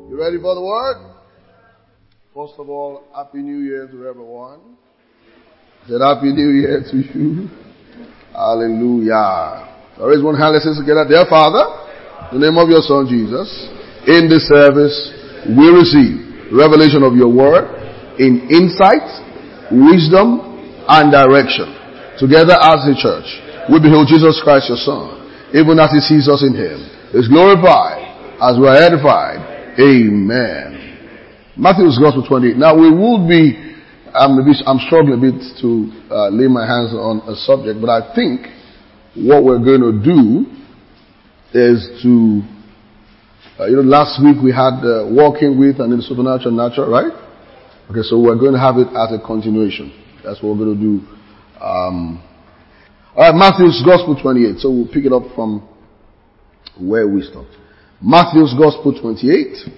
You ready for the word? First of all, Happy New Year to everyone. I said Happy New Year to you. Hallelujah. Raise one hand, let's say together. Dear Father, in the name of your Son Jesus, in this service, we receive revelation of your word in insight, wisdom, and direction. Together as a church, we behold Jesus Christ your Son, even as he sees us in him, is glorified as we are edified. Amen. Matthew's Gospel 28. Now we will be, I'm struggling a bit to lay my hands on a subject, but I think what we're going to do is to, last week we had walking with and in the supernatural and natural, right? Okay, so we're going to have it as a continuation. That's what we're going to do. Alright, Matthew's Gospel 28. So we'll pick it up from where we stopped. Matthew's Gospel 28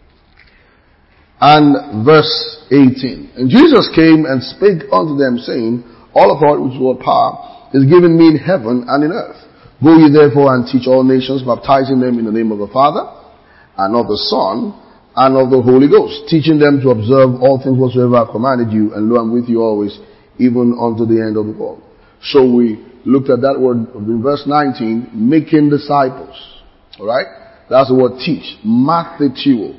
and verse 18. And Jesus came and spake unto them, saying, all authority which is what power is given me in heaven and in earth. Go ye therefore and teach all nations, baptizing them in the name of the Father, and of the Son, and of the Holy Ghost, teaching them to observe all things whatsoever I have commanded you, and lo, I'm with you always, even unto the end of the world. So we looked at that word in verse 19, making disciples. Alright? That's the word teach. Mathetiuo.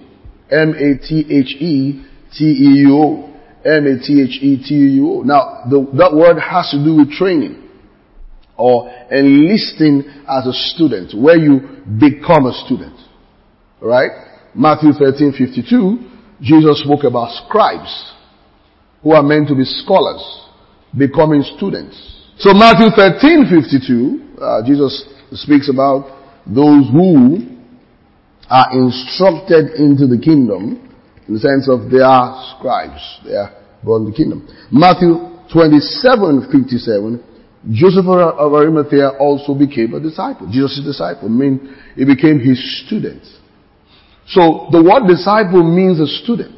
M-A-T-H-E-T-E-U-O. M-A-T-H-E-T-E-U-O. Now, that word has to do with training or enlisting as a student, where you become a student. Alright? Matthew 13:52, Jesus spoke about scribes who are meant to be scholars, becoming students. So Matthew 13:52, Jesus speaks about those who are instructed into the kingdom, in the sense of they are scribes. They are born in the kingdom. Matthew 27:57, Joseph of Arimathea also became a disciple. Jesus' disciple, means he became his student. So the word disciple means a student.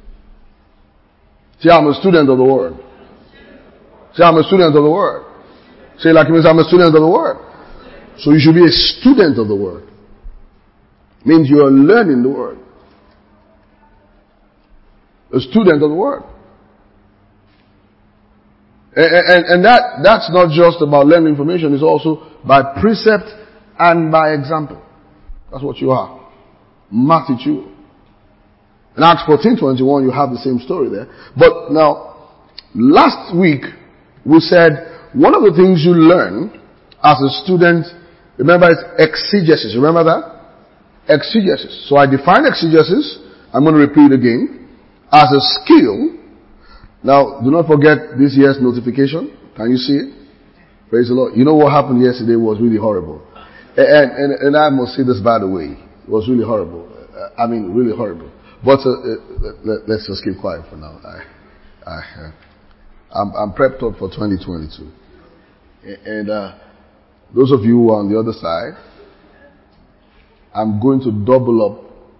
Say, I'm a student of the word. Say, I'm a student of the word. Say, like it means I'm a student of the word. So you should be a student of the word. Means you are learning the word. A student of the word. And that's not just about learning information, it's also by precept and by example. That's what you are. Matthew. In Acts 14:21, you have the same story there. But now, last week, we said one of the things you learn as a student, remember, it's exegesis. Remember that? Exegesis. So I define exegesis, I'm going to repeat again, as a skill. Now, do not forget this year's notification. Can you see it? Praise the Lord. You know what happened yesterday was really horrible. And I must say this by the way. It was really horrible. Really horrible. But let's just keep quiet for now. I'm prepped up for 2022. And those of you who are on the other side, I'm going to double up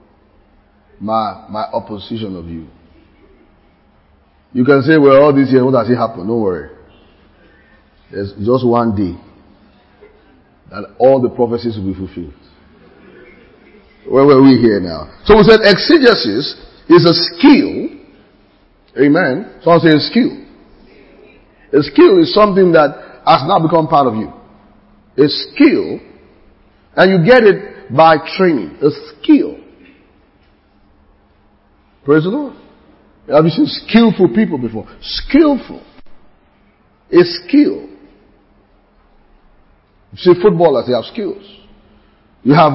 my opposition of you. You can say, well, all this year, what has it happened? Don't worry. There's just one day that all the prophecies will be fulfilled. Where were we here now? So we said exegesis is a skill. Amen. Someone say a skill. A skill is something that has now become part of you. A skill, and you get it by training. A skill. Praise the Lord. Have you seen skillful people before? Skillful. A skill. You see footballers, they have skills. You have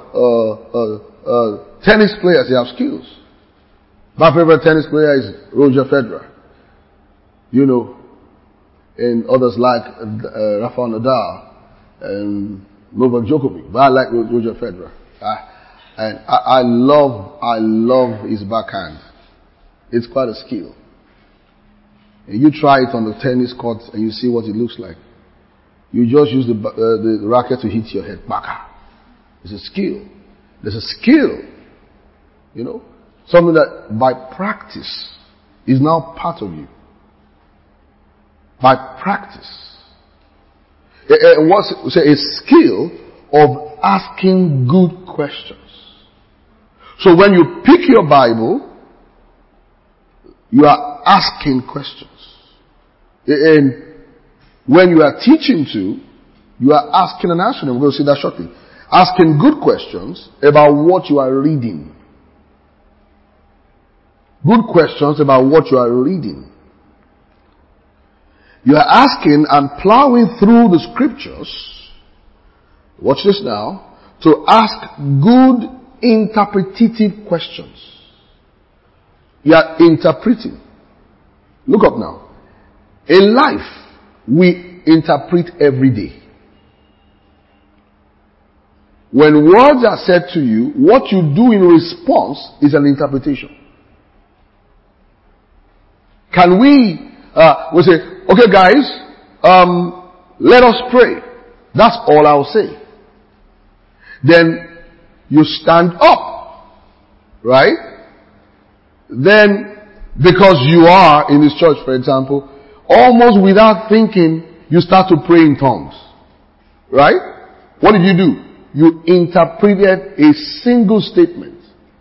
tennis players, they have skills. My favorite tennis player is Roger Federer. You know, and others like Rafael Nadal and Novak Djokovic. But I like Roger Federer. And I love his backhand. It's quite a skill. And you try it on the tennis court and you see what it looks like. You just use the racket to hit your head. Baka. It's a skill. There's a skill. You know? Something that by practice is now part of you. By practice. And what's a skill of asking good questions. So when you pick your Bible, you are asking questions. And when you are teaching to, you are asking and answering. We're going to see that shortly. Asking good questions about what you are reading. Good questions about what you are reading. You are asking and plowing through the scriptures. Watch this now. To ask good interpretative questions. You are interpreting. Look up now. In life, we interpret every day. When words are said to you, what you do in response is an interpretation. Can we say, okay guys, let us pray. That's all I'll say. Then you stand up, right? Then, because you are in this church, for example, almost without thinking, you start to pray in tongues. Right? What did you do? You interpreted a single statement.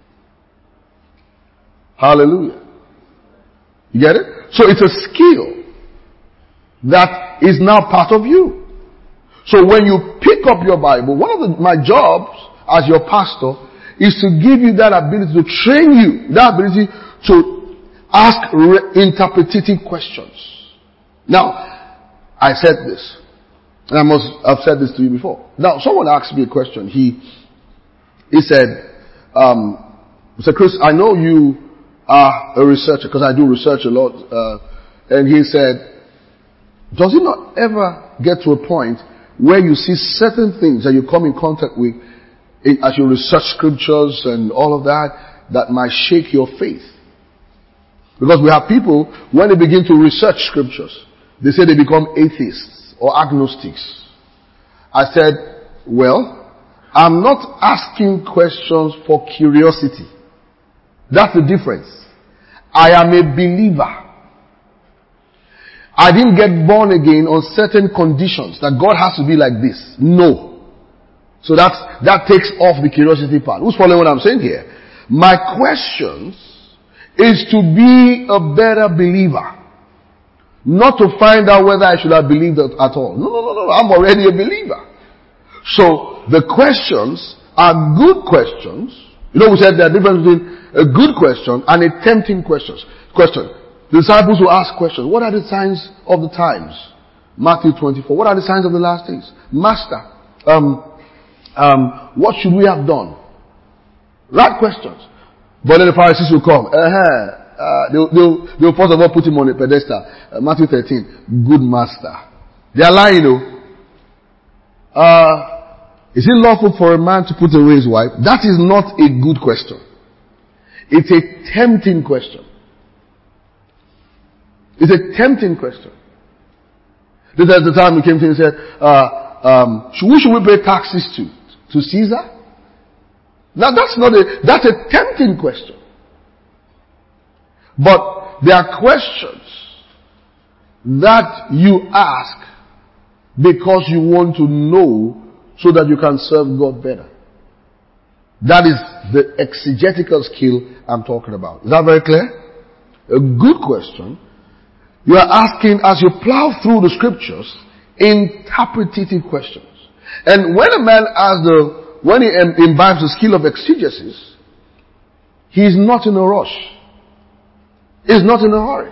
Hallelujah. You get it? So it's a skill that is now part of you. So when you pick up your Bible, one of my jobs as your pastor is to give you that ability, to train you, that ability to ask interpretative questions. Now, I said this, and I must have said this to you before. Now, someone asked me a question. He said, Chris, I know you are a researcher, because I do research a lot, and he said, does it not ever get to a point where you see certain things that you come in contact with as you research scriptures and all of that, that might shake your faith? Because we have people, when they begin to research scriptures, they say they become atheists or agnostics. I said, well, I'm not asking questions for curiosity. That's the difference. I am a believer. I didn't get born again on certain conditions that God has to be like this. No. So that takes off the curiosity part. Who's following what I'm saying here? My questions is to be a better believer. Not to find out whether I should have believed at all. No. I'm already a believer. So the questions are good questions. You know, we said there's a difference between a good question and a tempting question. The disciples will ask questions. What are the signs of the times? Matthew 24. What are the signs of the last days? Master, what should we have done? Right questions. But then the Pharisees will come. They'll first of all put him on a pedestal. Matthew 13. Good master. They are lying though. Is it lawful for a man to put away his wife? That is not a good question. It's a tempting question. It's a tempting question. This is the time we came to him and said, who should we pay taxes to? To Caesar? Now that's a tempting question. But there are questions that you ask because you want to know so that you can serve God better. That is the exegetical skill I'm talking about. Is that very clear? A good question. You are asking, as you plow through the scriptures, interpretative questions. And when a man when he imbibes the skill of exegesis, he is not in a rush. He's not in a hurry.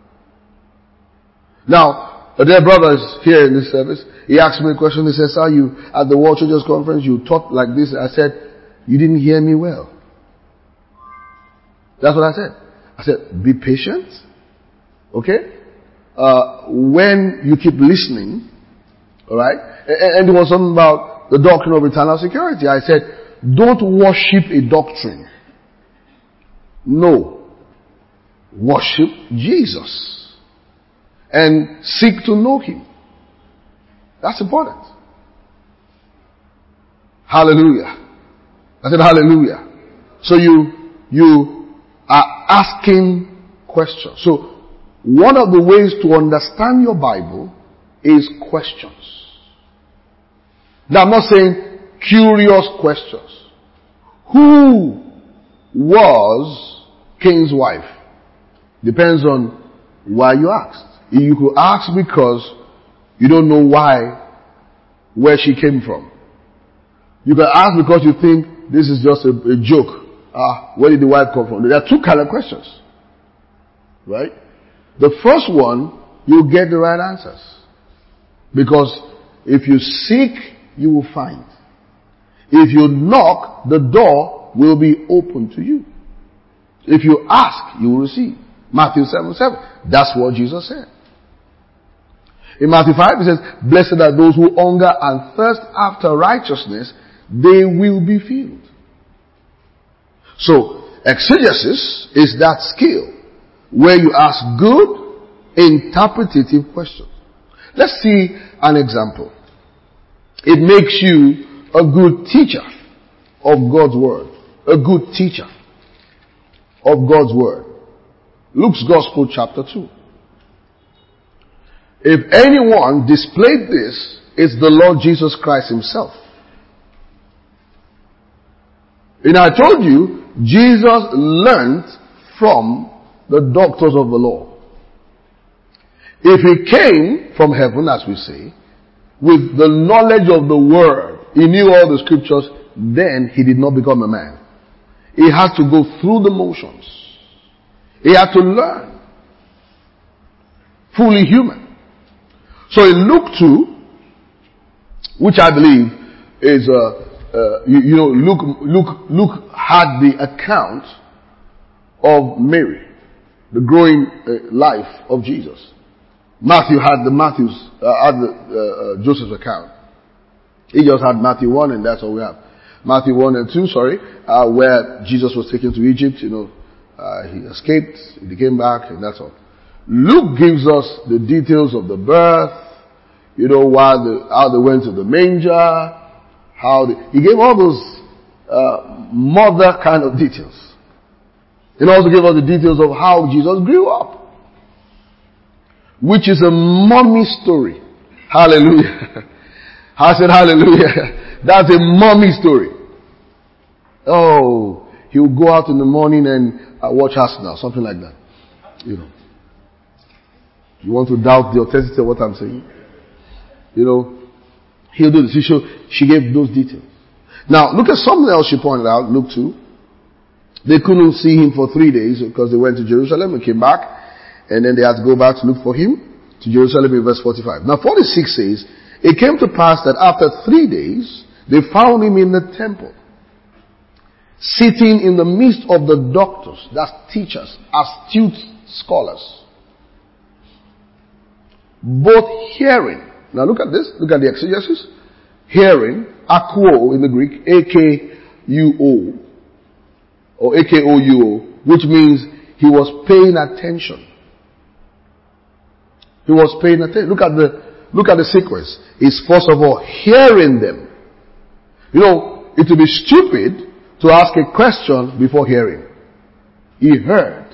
Now, a dear brother is here in this service. He asked me a question. He says, "Sir, you at the World Churches Conference, you taught like this." I said, "You didn't hear me well." That's what I said. I said, "Be patient." Okay? When you keep listening, alright? And it was something about the doctrine of eternal security. I said, don't worship a doctrine. No. Worship Jesus. And seek to know Him. That's important. Hallelujah. I said hallelujah. So you are asking questions. So one of the ways to understand your Bible is questions. Now I'm not saying curious questions. Who was king's wife? Depends on why you asked. You could ask because you don't know where she came from. You can ask because you think this is just a joke. Where did the wife come from? There are two kind of questions. Right? The first one, you'll get the right answers. Because if you seek, you will find. If you knock, the door will be open to you. If you ask, you will receive. Matthew 7:7. That's what Jesus said. In Matthew 5, it says, blessed are those who hunger and thirst after righteousness, they will be filled. So, exegesis is that skill where you ask good, interpretative questions. Let's see an example. It makes you a good teacher of God's word. A good teacher of God's word. Luke's Gospel chapter 2. If anyone displayed this, it's the Lord Jesus Christ himself. And I told you, Jesus learned from the doctors of the law. If he came from heaven, as we say, with the knowledge of the word, he knew all the scriptures, then he did not become a man. He had to go through the motions. He had to learn. Fully human. So in Luke 2, which I believe is, Luke had the account of Mary, the growing life of Jesus. Matthew had Joseph's account. He just had Matthew 1 and that's all we have. Matthew 1 and 2, where Jesus was taken to Egypt, he escaped, he came back, and that's all. Luke gives us the details of the birth, how they went to the manger, he gave all those mother kind of details. And also gave us the details of how Jesus grew up, which is a mommy story. Hallelujah. I said hallelujah. That's a mommy story. Oh, he will go out in the morning and watch Arsenal, something like that. You want to doubt the authenticity of what I'm saying? He'll do this. She gave those details. Now, look at something else she pointed out, Luke 2. They couldn't see him for 3 days because they went to Jerusalem and came back. And then they had to go back to look for him to Jerusalem in verse 45. Now 46 says, it came to pass that after 3 days, they found him in the temple, sitting in the midst of the doctors, that's teachers, astute scholars, both hearing. Now look at this, look at the exegesis. Hearing, akouo in the Greek, A-K-U-O, or A-K-O-U-O, which means he was paying attention. He was paying attention. Look at the sequence. He's first of all hearing them. It would be stupid to ask a question before hearing. He heard.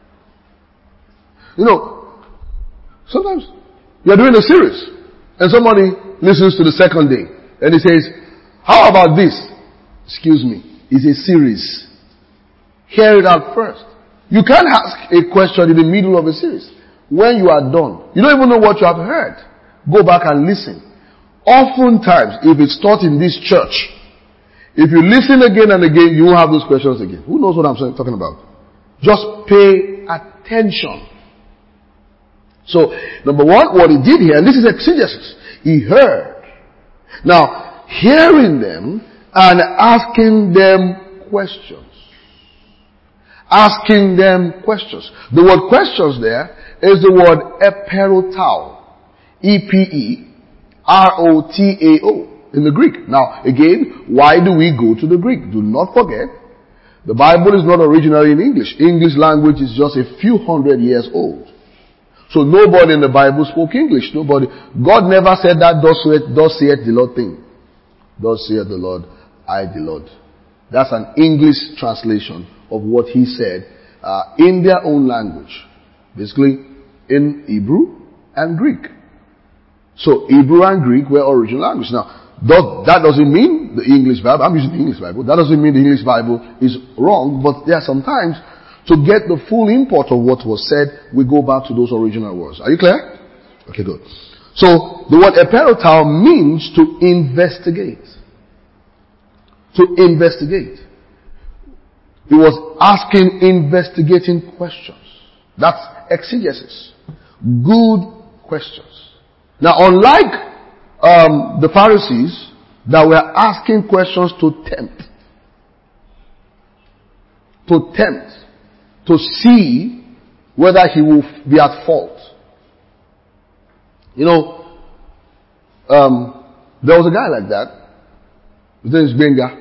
Sometimes you're doing a series and somebody listens to the second day and he says, how about this? Excuse me. It's a series. Hear it out first. You can't ask a question in the middle of a series. When you are done, you don't even know what you have heard. Go back and listen. Oftentimes, if it's taught in this church, if you listen again and again, you won't have those questions again. Who knows what I'm talking about? Just pay attention. So, number one, what he did here, and this is exegesis, he heard. Now, hearing them and asking them questions. Asking them questions. The word questions there is the word eperotao. E-P-E-R-O-T-A-O in the Greek. Now, again, why do we go to the Greek? Do not forget, the Bible is not originally in English. English language is just a few hundred years old. So nobody in the Bible spoke English. Nobody. God never said that, thus saith the Lord thing. Thus saith the Lord, I the Lord. That's an English translation of what he said in their own language. Basically, in Hebrew and Greek. So Hebrew and Greek were original language. Now, that doesn't mean the English Bible. I'm using the English Bible. That doesn't mean the English Bible is wrong, but there are sometimes, to get the full import of what was said, we go back to those original words. Are you clear? Okay, good. So, the word eperotao means to investigate. To investigate. He was asking investigating questions. That's exegesis. Good questions. Now, unlike the Pharisees that were asking questions to tempt, to see whether he will be at fault. You know, there was a guy like that. His name is Benga.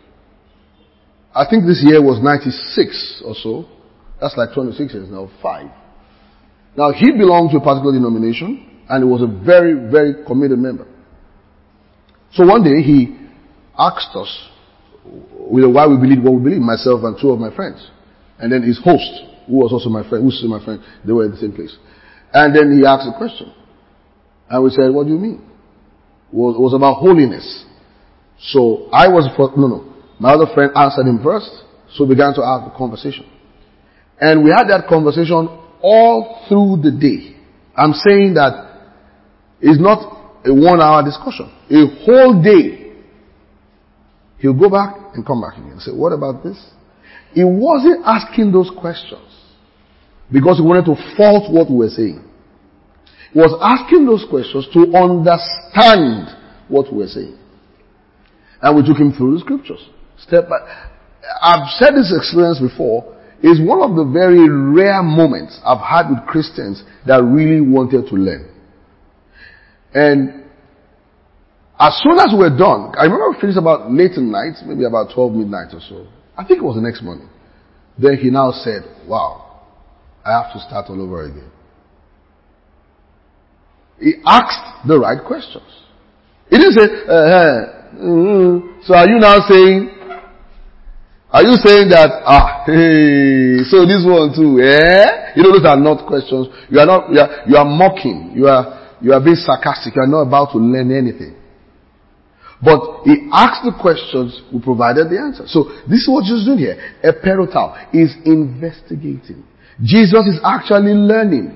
I think this year was 96 or so. That's like 26 years now, 5. Now, he belonged to a particular denomination, and he was a very, very committed member. So one day, he asked us why we believe what we believe, myself and 2 of my friends. And then his host, who was also my friend, they were in the same place. And then he asked a question. And we said, what do you mean? It was about holiness. So I was, my other friend answered him first, so we began to have the conversation. And we had that conversation all through the day. I'm saying that it's not a 1-hour discussion. A whole day. He'll go back and come back again and say, what about this? He wasn't asking those questions because he wanted to fault what we were saying. He was asking those questions to understand what we were saying. And we took him through the scriptures. Step by. I've said this experience before. It's one of the very rare moments I've had with Christians that really wanted to learn. And as soon as we're done, I remember we finished about late at night, maybe about 12 midnight or so. I think it was the next morning. Then he now said, wow, I have to start all over again. He asked the right questions. He didn't say, so are you now saying, hey, so this one too, eh? You know, those are not questions. You are mocking. You are being sarcastic. You are not about to learn anything. But he asked the questions, we provided the answer. So this is what Jesus is doing here. Eperotao is investigating. Jesus is actually learning.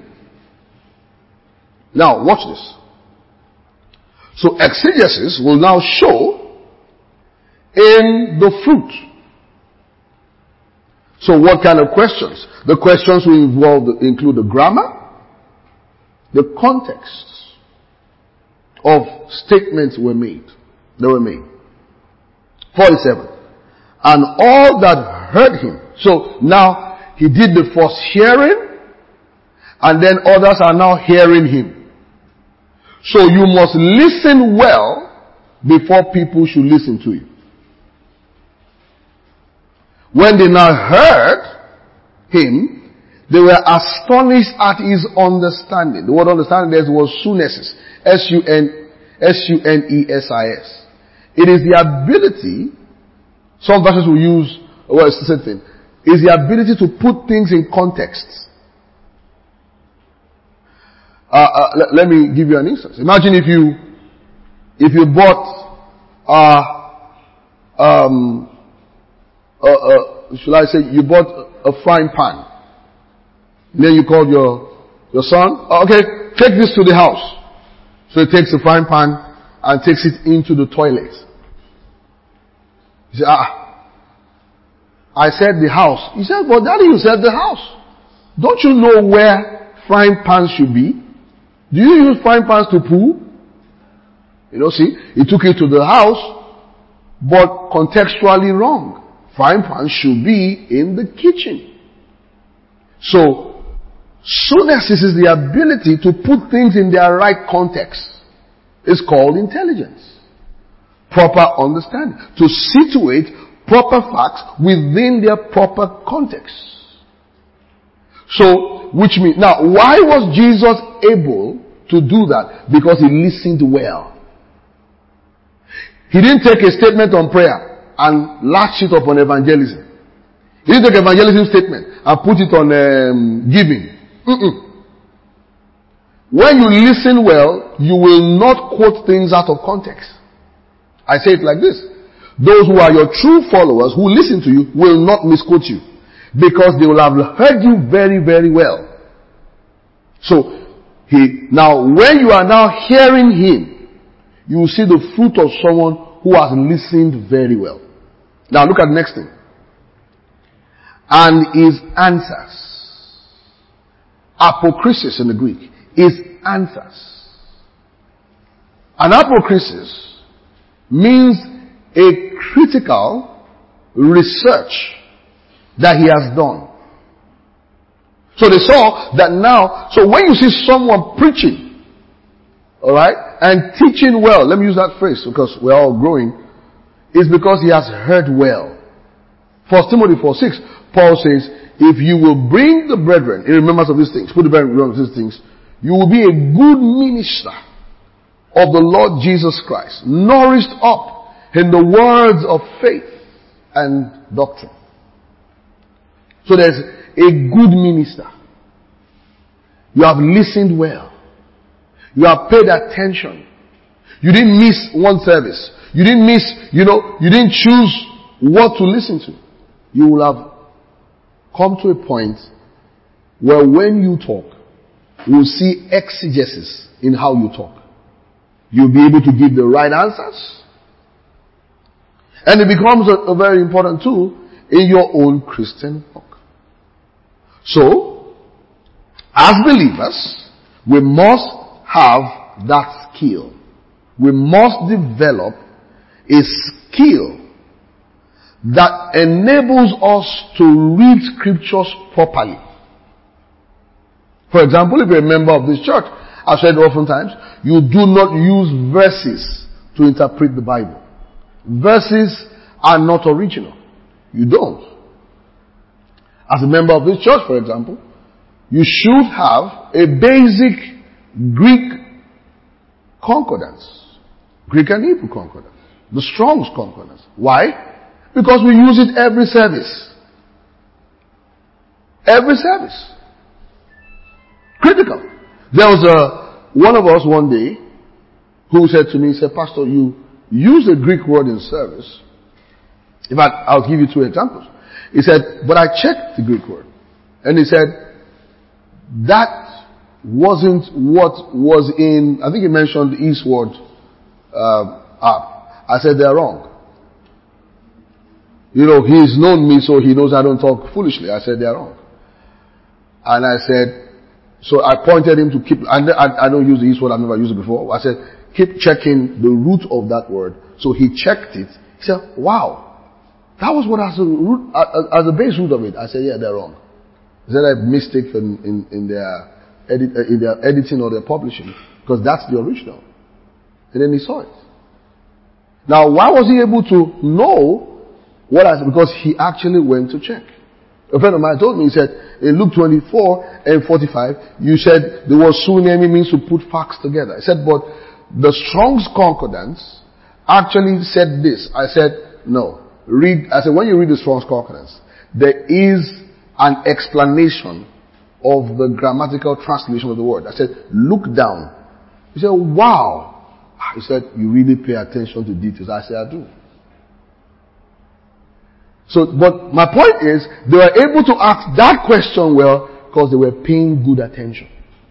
Now, watch this. So exegesis will now show in the fruit. So what kind of questions? The questions will include the grammar, the context of statements they were made. 47. And all that heard him. So now he did the first hearing, and then others are now hearing him. So you must listen well before people should listen to you. When they now heard him, they were astonished at his understanding. The word understanding there was sunesis. S-U-N-E-S-I-S. It is the ability, some verses will use, well, it's the same thing, is the ability to put things in context. Let me give you an instance. Imagine if you bought, should I say, you bought a frying pan. And then you called your son, okay, take this to the house. So he takes the frying pan and takes it into the toilet. He said, I said the house. He said, but daddy, you said the house. Don't you know where frying pans should be? Do you use frying pans to poo? You know, see, he took it to the house, but contextually wrong. Frying pans should be in the kitchen. So, sunesis is the ability to put things in their right context. It's called intelligence. Proper understanding. To situate proper facts within their proper context. So, which means, now, why was Jesus able to do that? Because he listened well. He didn't take a statement on prayer and latch it up on evangelism. He didn't take evangelism statement and put it on giving. When you listen well, you will not quote things out of context. I say it like this. Those who are your true followers, who listen to you, will not misquote you. Because they will have heard you very, very well. So, now when you are now hearing him, you will see the fruit of someone who has listened very well. Now look at the next thing. And his answers. Apokrisis in the Greek is answers. An apokrisis means a critical research that he has done. So they saw that now, so when you see someone preaching, alright, and teaching well, let me use that phrase because we're all growing, is because he has heard well. 1 Timothy 4:6, Paul says, if you will bring the brethren in remembrance of these things, put the brethren in remembrance of these things, you will be a good minister of the Lord Jesus Christ, nourished up in the words of faith and doctrine. So there's a good minister. You have listened well. You have paid attention. You didn't miss one service. You didn't miss, you didn't choose what to listen to. You will have come to a point where when you talk, you will see exegesis in how you talk. You'll be able to give the right answers. And it becomes a very important tool in your own Christian walk. So, as believers, we must have that skill. We must develop a skill that enables us to read scriptures properly. For example, if you're a member of this church, I've said oftentimes, you do not use verses to interpret the Bible. Verses are not original. You don't. As a member of this church, for example, you should have a basic Greek concordance. Greek and Hebrew concordance. The Strong's concordance. Why? Because we use it every service. Every service. Critical. There was one of us one day who said to me, he said, Pastor, you use a Greek word in service. In fact, I'll give you 2 examples. He said, but I checked the Greek word. And he said, that wasn't what was in, I think he mentioned the Eastward app. I said, they're wrong. He's known me, so he knows I don't talk foolishly. I said, they're wrong. And I said, so I pointed him to keep, I don't use the Eastward, I've never used it before. I said, keep checking the root of that word. So he checked it. He said, wow. That was what as the base root of it. I said, yeah, they're wrong. Is that a mistake in their editing or their publishing? Because that's the original. And then he saw it. Now, why was he able to know what I said? Because he actually went to check. A friend of mine told me, he said, in Luke 24 and 45, you said the word sunemi means to put facts together. I said, but the Strong's Concordance actually said this. I said, no. I said, when you read the Strong's Concordance, there is an explanation of the grammatical translation of the word. I said, look down. He said, wow. He said, you really pay attention to details. I said, I do. So, but my point is, they were able to ask that question well because they were paying good attention.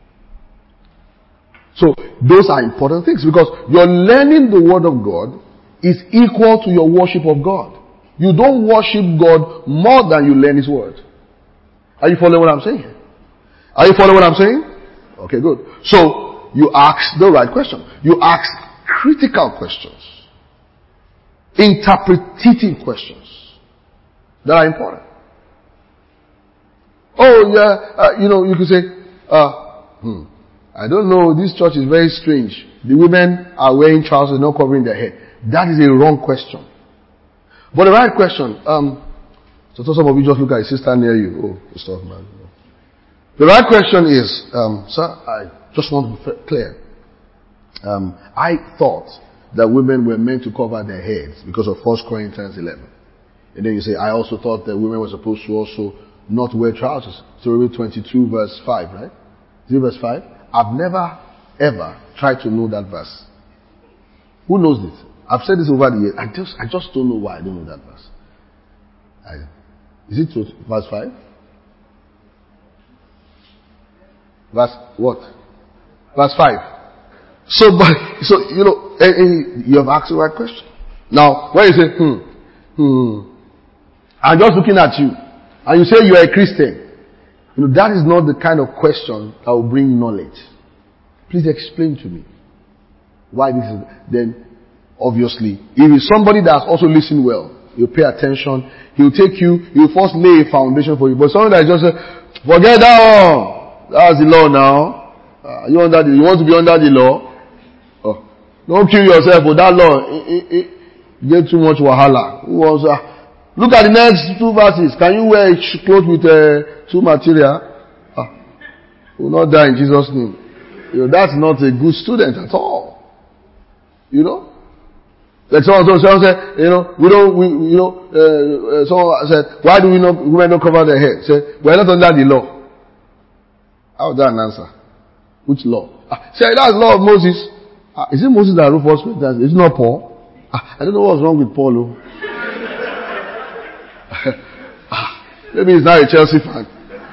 So, those are important things because your learning the Word of God is equal to your worship of God. You don't worship God more than you learn His Word. Are you following what I'm saying? Are you following what I'm saying? Okay, good. So, you ask the right question. You ask critical questions. Interpretative questions that are important. Oh, yeah, you could say, I don't know, this church is very strange. The women are wearing trousers, not covering their head. That is a wrong question. But the right question, so some of you just look at a sister near you. Oh, it's tough, man. The right question is, sir, I just want to be clear. I thought that women were meant to cover their heads because of 1 Corinthians 11. And then you say, I also thought that women were supposed to also not wear trousers. So read 22 verse 5, right? Is it verse 5? I've never, ever tried to know that verse. Who knows it? I've said this over the years. I just don't know why I don't know that verse. Is it verse 5? Verse what? Verse 5. So you know, you have asked the right question. Now, when you say, I'm just looking at you, and you say you are a Christian, you know, that is not the kind of question that will bring knowledge. Please explain to me why this is. Then, obviously, if it's somebody that's also listened well, he'll pay attention, he'll take you, he'll first lay a foundation for you. But someone that just forget that one. That's the law now. You want to be under the law? Oh, don't kill yourself for that law. Get too much wahala. Who wants? Look at the next 2 verses. Can you wear clothes with 2 material? Will not die in Jesus' name. You know, that's not a good student at all. You know? Like someone said, you know, someone said, why do women not cover their head? Say, we're not under the law. How is that an answer? Which law? Say, that's the law of Moses. Is it Moses that wrote First Corinthians? Is it not Paul? I don't know what's wrong with Paul. Maybe he's not a Chelsea fan.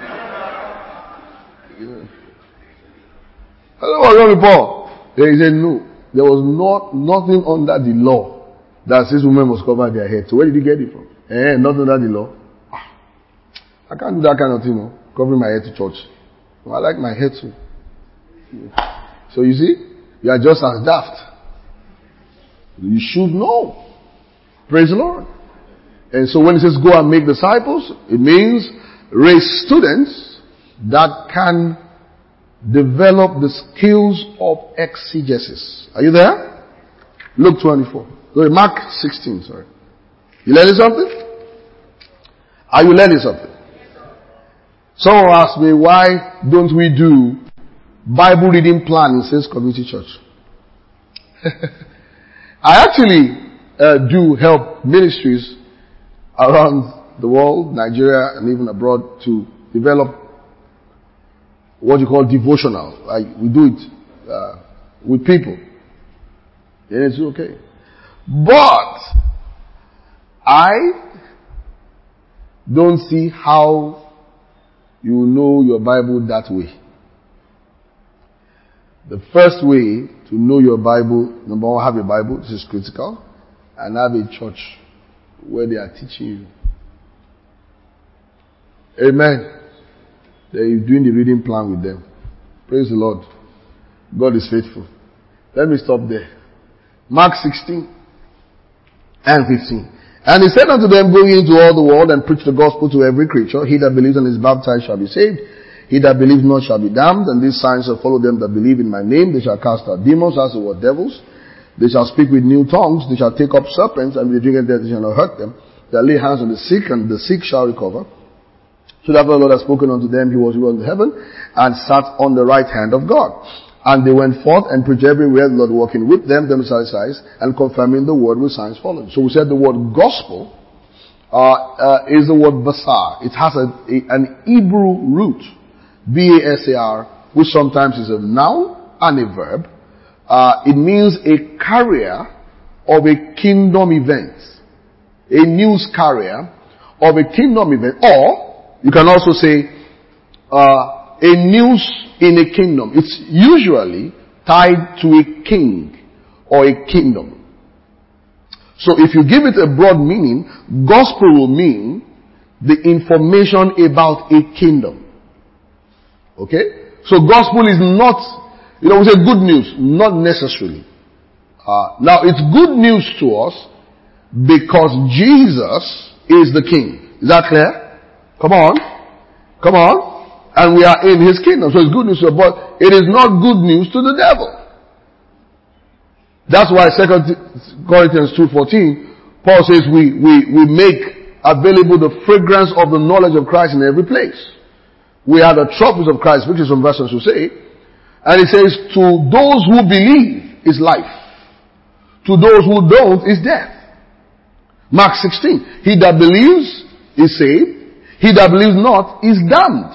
I don't know what's wrong with Paul. He said, no. There was nothing under the law that says women must cover their head. So where did he get it from? Nothing under the law. I can't do that kind of thing, no? Covering my head to church. No, I like my head too. So you see, you are just as daft. You should know. Praise the Lord. And so when it says go and make disciples, it means raise students that can develop the skills of exegesis. Are you there? Luke 24. Sorry, Mark 16, sorry. You learning something? Are you learning something? Someone asked me, why don't we do Bible reading plan in Saints Community Church? I actually do help ministries around the world, Nigeria and even abroad, to develop what you call devotional. We do it with people. And it's okay. But I don't see how you know your Bible that way. The first way to know your Bible, number one, have a Bible. This is critical. And have a church where they are teaching you. Amen. Then you're doing the reading plan with them. Praise the Lord. God is faithful. Let me stop there. Mark 16 and 15. And he said unto them, go ye into all the world and preach the gospel to every creature. He that believes and is baptized shall be saved. He that believes not shall be damned. And these signs shall follow them that believe in my name. They shall cast out demons, as the word devils. They shall speak with new tongues. They shall take up serpents, and with the drink of death they shall not hurt them. They shall lay hands on the sick, and the sick shall recover. So that the Lord has spoken unto them, he was in heaven, and sat on the right hand of God. And they went forth and preached everywhere, the Lord walking with them circumcised, and confirming the word with signs following. So we said the word gospel is the word basar. It has an Hebrew root, B-A-S-A-R, which sometimes is a noun and a verb. It means a carrier of a kingdom event. A news carrier of a kingdom event. Or, you can also say, a news in a kingdom. It's usually tied to a king or a kingdom. So if you give it a broad meaning, gospel will mean the information about a kingdom. Okay? So gospel is not, we say good news, not necessarily. Now it's good news to us because Jesus is the king. Is that clear? Come on. And we are in his kingdom. So it's good news to us, but it is not good news to the devil. That's why 2 Corinthians 2:14, Paul says we make available the fragrance of the knowledge of Christ in every place. We are the trophies of Christ, which is some verses to say. And it says, to those who believe is life. To those who don't is death. Mark 16. He that believes is saved. He that believes not is damned.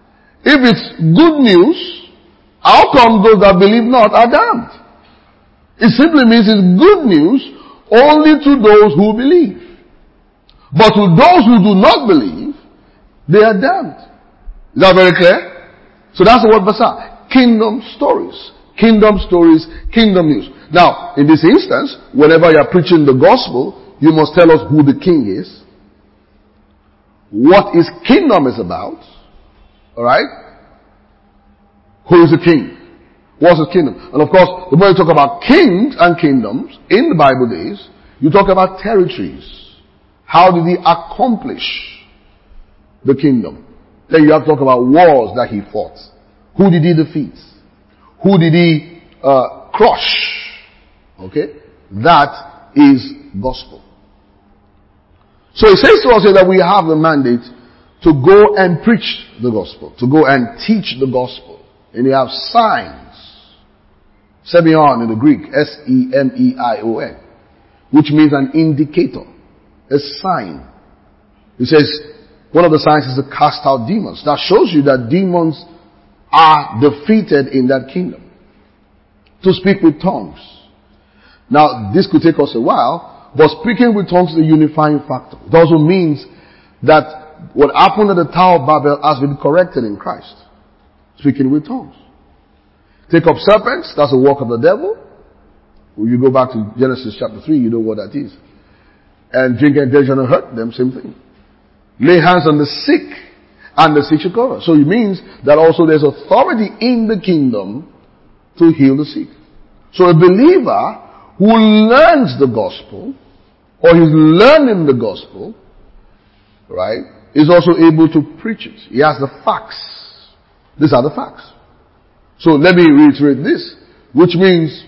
If it's good news, how come those that believe not are damned? It simply means it's good news only to those who believe. But to those who do not believe, they are damned. Is that very clear? So that's the word basar. Kingdom stories. Kingdom stories, kingdom news. Now, in this instance, whenever you are preaching the gospel, you must tell us who the king is, what his kingdom is about, alright? Who is the king? What's his kingdom? And of course, when you talk about kings and kingdoms, in the Bible days, you talk about territories. How did he accomplish the kingdom? Then you have to talk about wars that he fought. Who did he defeat? Who did he crush? Okay? That is gospel. So it says to us here that we have the mandate to go and preach the gospel, to go and teach the gospel. And you have signs. Semeion in the Greek, S-E-M-E-I-O-N, which means an indicator, a sign. It says, one of the signs is to cast out demons. That shows you that demons are defeated in that kingdom. To speak with tongues. Now, this could take us a while, but speaking with tongues is a unifying factor. It also means that what happened at the Tower of Babel has been corrected in Christ. Speaking with tongues. Take up serpents, that's the work of the devil. When you go back to Genesis chapter 3, you know what that is. And drink and they shall not hurt them, same thing. Lay hands on the sick, and the sick shall recover. So it means that also there's authority in the kingdom to heal the sick. So a believer who learns the gospel, or is learning the gospel, right, is also able to preach it. He has the facts. These are the facts. So let me reiterate this, which means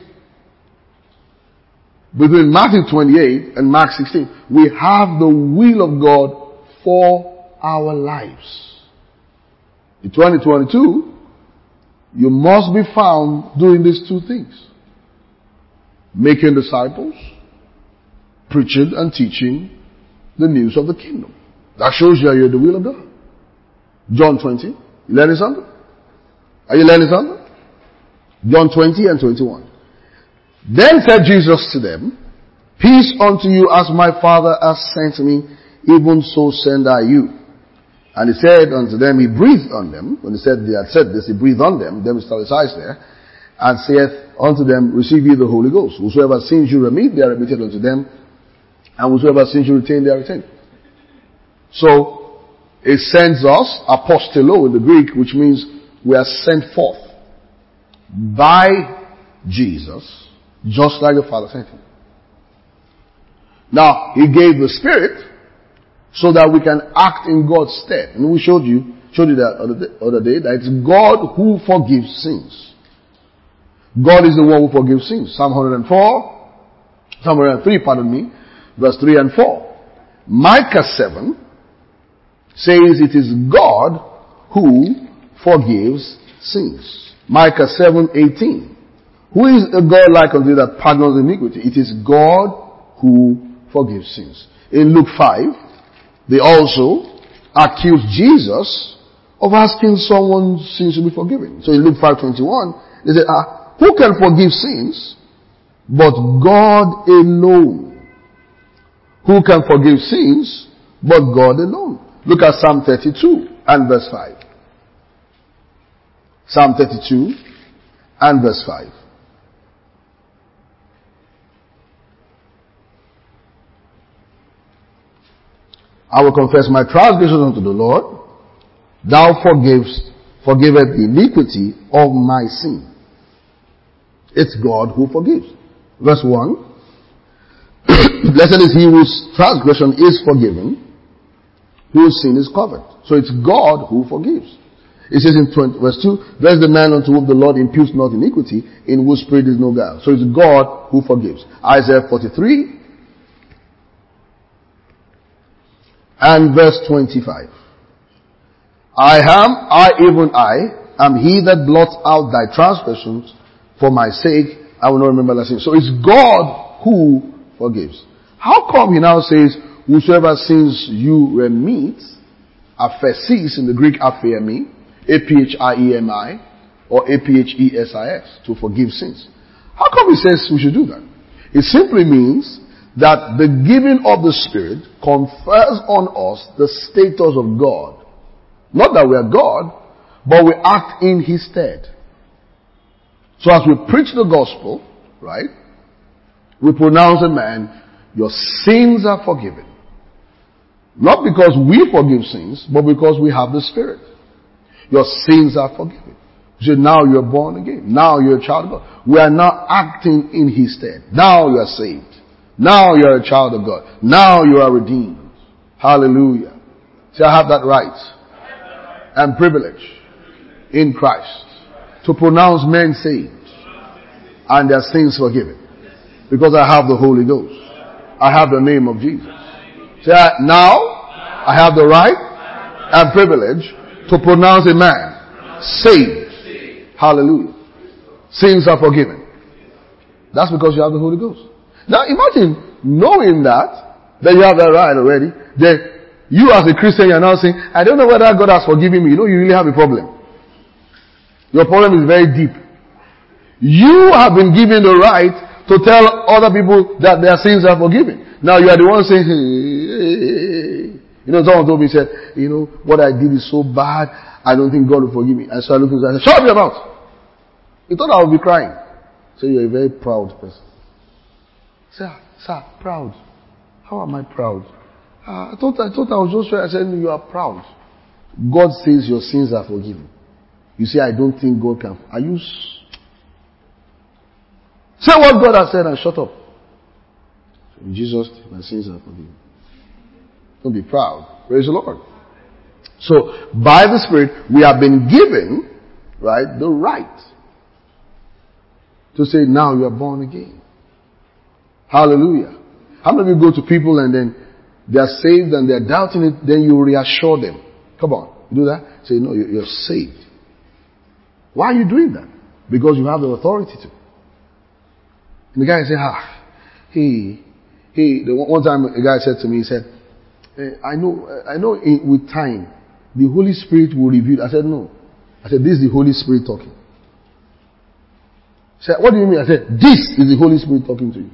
between Matthew 28 and Mark 16, we have the will of God for our lives. In 2022, you must be found doing these two things. Making disciples, preaching and teaching the news of the kingdom. That shows you you're the will of God. John 20. You learning something? Are you learning something? John 20 and 21. Then said Jesus to them, peace unto you, as my Father has sent me, even so send I you. And he said unto them, he breathed on them. When he said they had said this, he breathed on them, italicized there, and saith unto them, receive ye the Holy Ghost. Whosoever sins you remit, they are remitted unto them, and whosoever sins you retain, they are retained. So, it sends us, apostello in the Greek, which means we are sent forth by Jesus, just like the Father sent him. Now, he gave the Spirit so that we can act in God's stead. And we showed you that other day, that it's God who forgives sins. God is the one who forgives sins. Psalm 103, verse 3 and 4. Micah 7 says it is God who forgives sins. Micah 7:18. Who is a God like unto thee that pardons iniquity? It is God who forgives sins. In Luke 5, they also accused Jesus of asking someone's sins to be forgiven. So in Luke 5:21, they said, who can forgive sins but God alone? Who can forgive sins but God alone? Look at Psalm 32 and verse 5. Psalm 32 and verse 5. I will confess my transgressions unto the Lord. Thou forgivest the iniquity of my sin. It's God who forgives. Verse 1. Blessed is he whose transgression is forgiven, whose sin is covered. So it's God who forgives. It says in verse 2, blessed the man unto whom the Lord imputes not iniquity, in whose spirit is no guile. So it's God who forgives. Isaiah 43 and verse 25. I am he that blots out thy transgressions, for my sake I will not remember thy sins. So it's God who forgives. How come he now says, whosoever sins you remit, aphesis in the Greek aphemi, A-P-H-I-E-M-I, or A-P-H-E-S-I-S, to forgive sins. How come he says we should do that? It simply means that the giving of the Spirit confers on us the status of God. Not that we are God, but we act in His stead. So as we preach the gospel, right, we pronounce a man, your sins are forgiven. Not because we forgive sins, but because we have the Spirit. Your sins are forgiven. So now you're born again. Now you're a child of God. We are now acting in His stead. Now you are saved. Now you're a child of God. Now you are redeemed. Hallelujah. See, I have that right and privilege in Christ to pronounce men saved and their sins forgiven. Because I have the Holy Ghost. I have the name of Jesus. See, now I have the right and privilege to pronounce a man saved. Hallelujah. Sins are forgiven. That's because you have the Holy Ghost. Now imagine knowing that you have that right already. Then you as a Christian, you are now saying, I don't know whether God has forgiven me. You know, you really have a problem. Your problem is very deep. You have been given the right to tell other people that their sins are forgiven. Now you are the one saying, hey. You know, someone told me, he said, you know, what I did is so bad, I don't think God will forgive me. And so I looked at him and said, shut up your mouth. He thought I would be crying. So you're a very proud person. Sir, proud. How am I proud? I thought I was just right. I said, you are proud. God says your sins are forgiven. You say, I don't think God can. Are you? Say what God has said and shut up. So in Jesus, my sins are forgiven. Don't be proud. Praise the Lord. So, by the Spirit, we have been given, right, the right to say, now you are born again. Hallelujah. How many of you go to people and then they are saved and they are doubting it, then you reassure them. Come on. You do that? Say, no, you're saved. Why are you doing that? Because you have the authority to. And the guy said, one time a guy said to me, he said, I know with time, the Holy Spirit will reveal. I said, no. I said, this is the Holy Spirit talking. He said, what do you mean? I said, this is the Holy Spirit talking to you.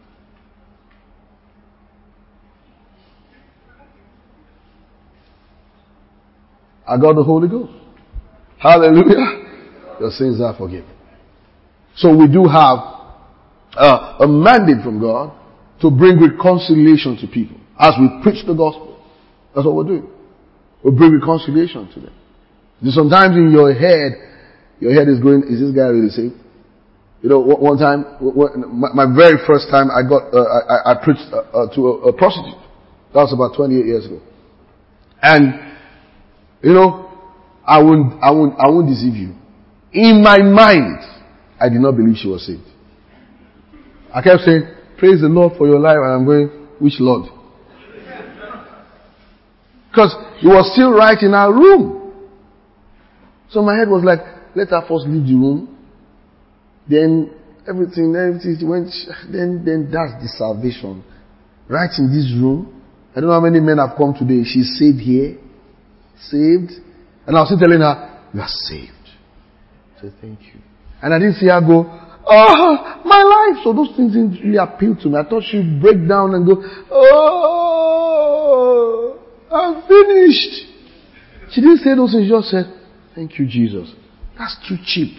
I got the Holy Ghost. Hallelujah. Your sins are forgiven. So we do have a mandate from God to bring reconciliation to people. As we preach the gospel. That's what we're doing. We bring reconciliation to them. Sometimes in your head is going, is this guy really saved? You know, one time, my very first time I preached to a prostitute. That was about 28 years ago. And, you know, I won't deceive you. In my mind, I did not believe she was saved. I kept saying, praise the Lord for your life. And I'm going, which Lord? Because he was still right in our room. So my head was like, let her first leave the room. Then everything went, then that's the salvation. Right in this room. I don't know how many men have come today. She's saved here. Saved. And I was still telling her, you are saved. I said, thank you. And I didn't see her go, oh, my life. So those things didn't really appeal to me. I thought she'd break down and go, oh, I'm finished. She didn't say those things. She just said, thank you, Jesus. That's too cheap.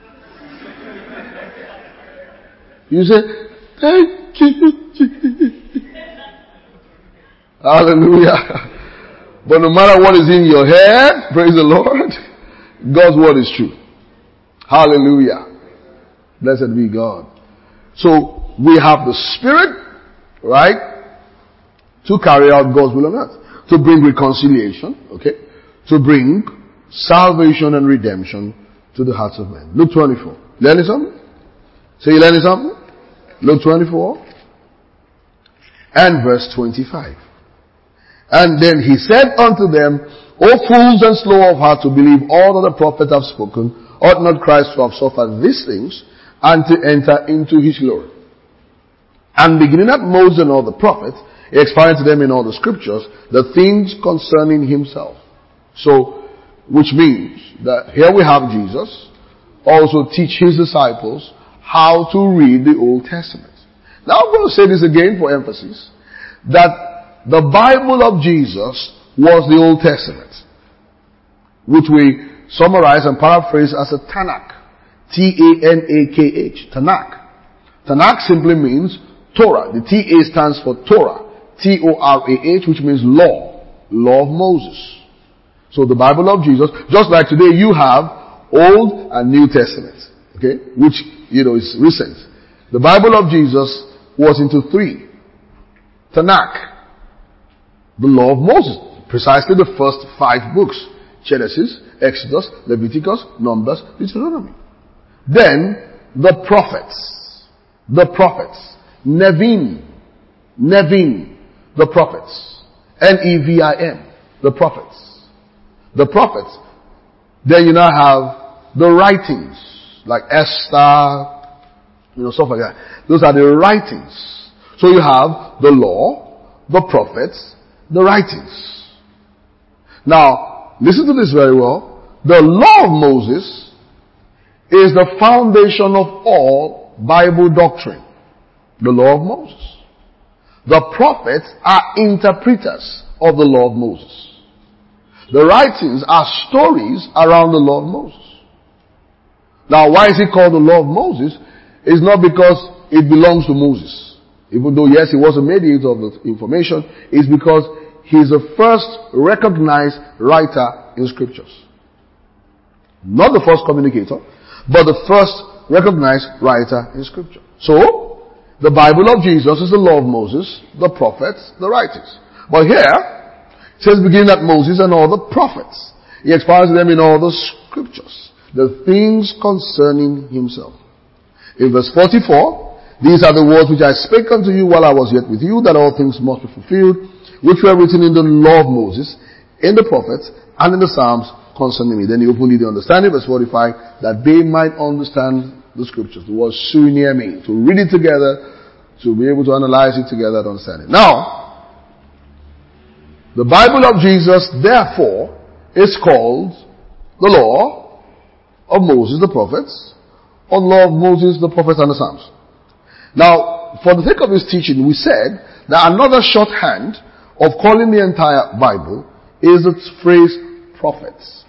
You say, thank you, Jesus. Hallelujah. But no matter what is in your head, praise the Lord, God's word is true. Hallelujah. Blessed be God. So, we have the Spirit, right, to carry out God's will on earth. To bring reconciliation, okay, to bring salvation and redemption to the hearts of men. Luke 24. Learning something? Say you learning something? Luke 24 and verse 25. And then he said unto them, O fools and slow of heart to believe all that the prophets have spoken, ought not Christ to have suffered these things and to enter into his glory? And beginning at Moses and all the prophets, he expounded to them in all the scriptures the things concerning himself. So, which means that here we have Jesus also teach his disciples how to read the Old Testament. Now I'm going to say this again for emphasis, that the Bible of Jesus was the Old Testament, which we summarize and paraphrase as a Tanakh. T-A-N-A-K-H. Tanakh. Tanakh simply means Torah. The T-A stands for Torah. T-O-R-A-H, which means law. Law of Moses. So the Bible of Jesus, just like today you have Old and New Testament. Okay? Which, is recent. The Bible of Jesus was into three. Tanakh. The law of Moses. Precisely the first 5 books. Genesis, Exodus, Leviticus, Numbers, Deuteronomy. Then, the prophets. The prophets. Nevim. The prophets. N-E-V-I-M. The prophets. The prophets. Then you now have the writings. Like Esther, stuff like that. Those are the writings. So you have the law, the prophets, the writings. Now, listen to this very well. The law of Moses is the foundation of all Bible doctrine. The law of Moses. The prophets are interpreters of the law of Moses. The writings are stories around the law of Moses. Now, why is it called the law of Moses? It's not because it belongs to Moses. Even though, yes, he was a mediator of the information, it's because he's the first recognized writer in scriptures. Not the first communicator, but the first recognized writer in scripture. So, the Bible of Jesus is the law of Moses, the prophets, the writings. But here, it says beginning at Moses and all the prophets. He expounds them in all the scriptures, the things concerning himself. In verse 44, these are the words which I spake unto you while I was yet with you, that all things must be fulfilled, which were written in the law of Moses, in the prophets, and in the Psalms concerning me. Then he opened the understanding, verse 45, that they might understand the scriptures. The word suriname, to read it together, to be able to analyze it together and understand it. Now, the Bible of Jesus, therefore, is called the law of Moses, the prophets, or law of Moses, the prophets, and the Psalms. Now, for the sake of this teaching, we said that another shorthand of calling the entire Bible is the phrase prophets.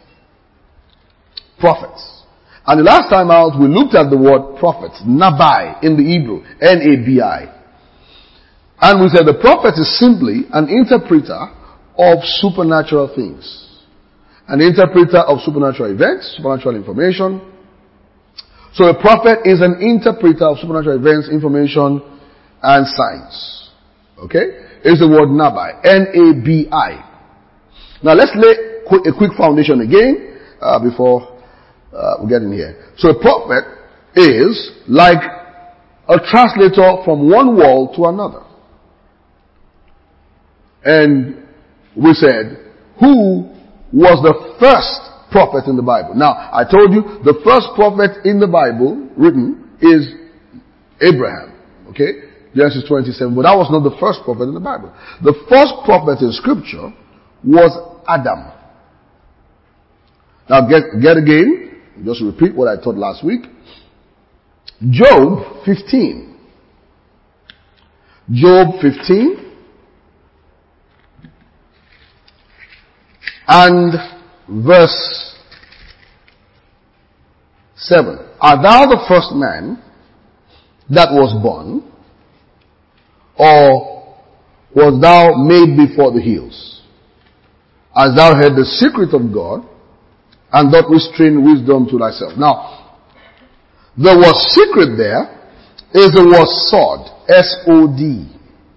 Prophets. And the last time out, we looked at the word prophets, nabai, in the Hebrew, N-A-B-I. And we said the prophet is simply an interpreter of supernatural things. An interpreter of supernatural events, supernatural information. So a prophet is an interpreter of supernatural events, information, and signs. Okay? It's the word nabai, N-A-B-I. Now let's lay a quick foundation again, before we get in here. So a prophet is like a translator from one world to another. And we said, who was the first prophet in the Bible? Now, I told you the first prophet in the Bible written is Abraham. Okay? Genesis 27. But that was not the first prophet in the Bible. The first prophet in scripture was Adam. Now get again. Just repeat what I taught last week. Job 15. Job 15. And verse 7. Art thou the first man that was born, or was thou made before the hills? As thou heard the secret of God, and doth restrain wisdom to thyself. Now, the word secret there is the word sod. S-O-D.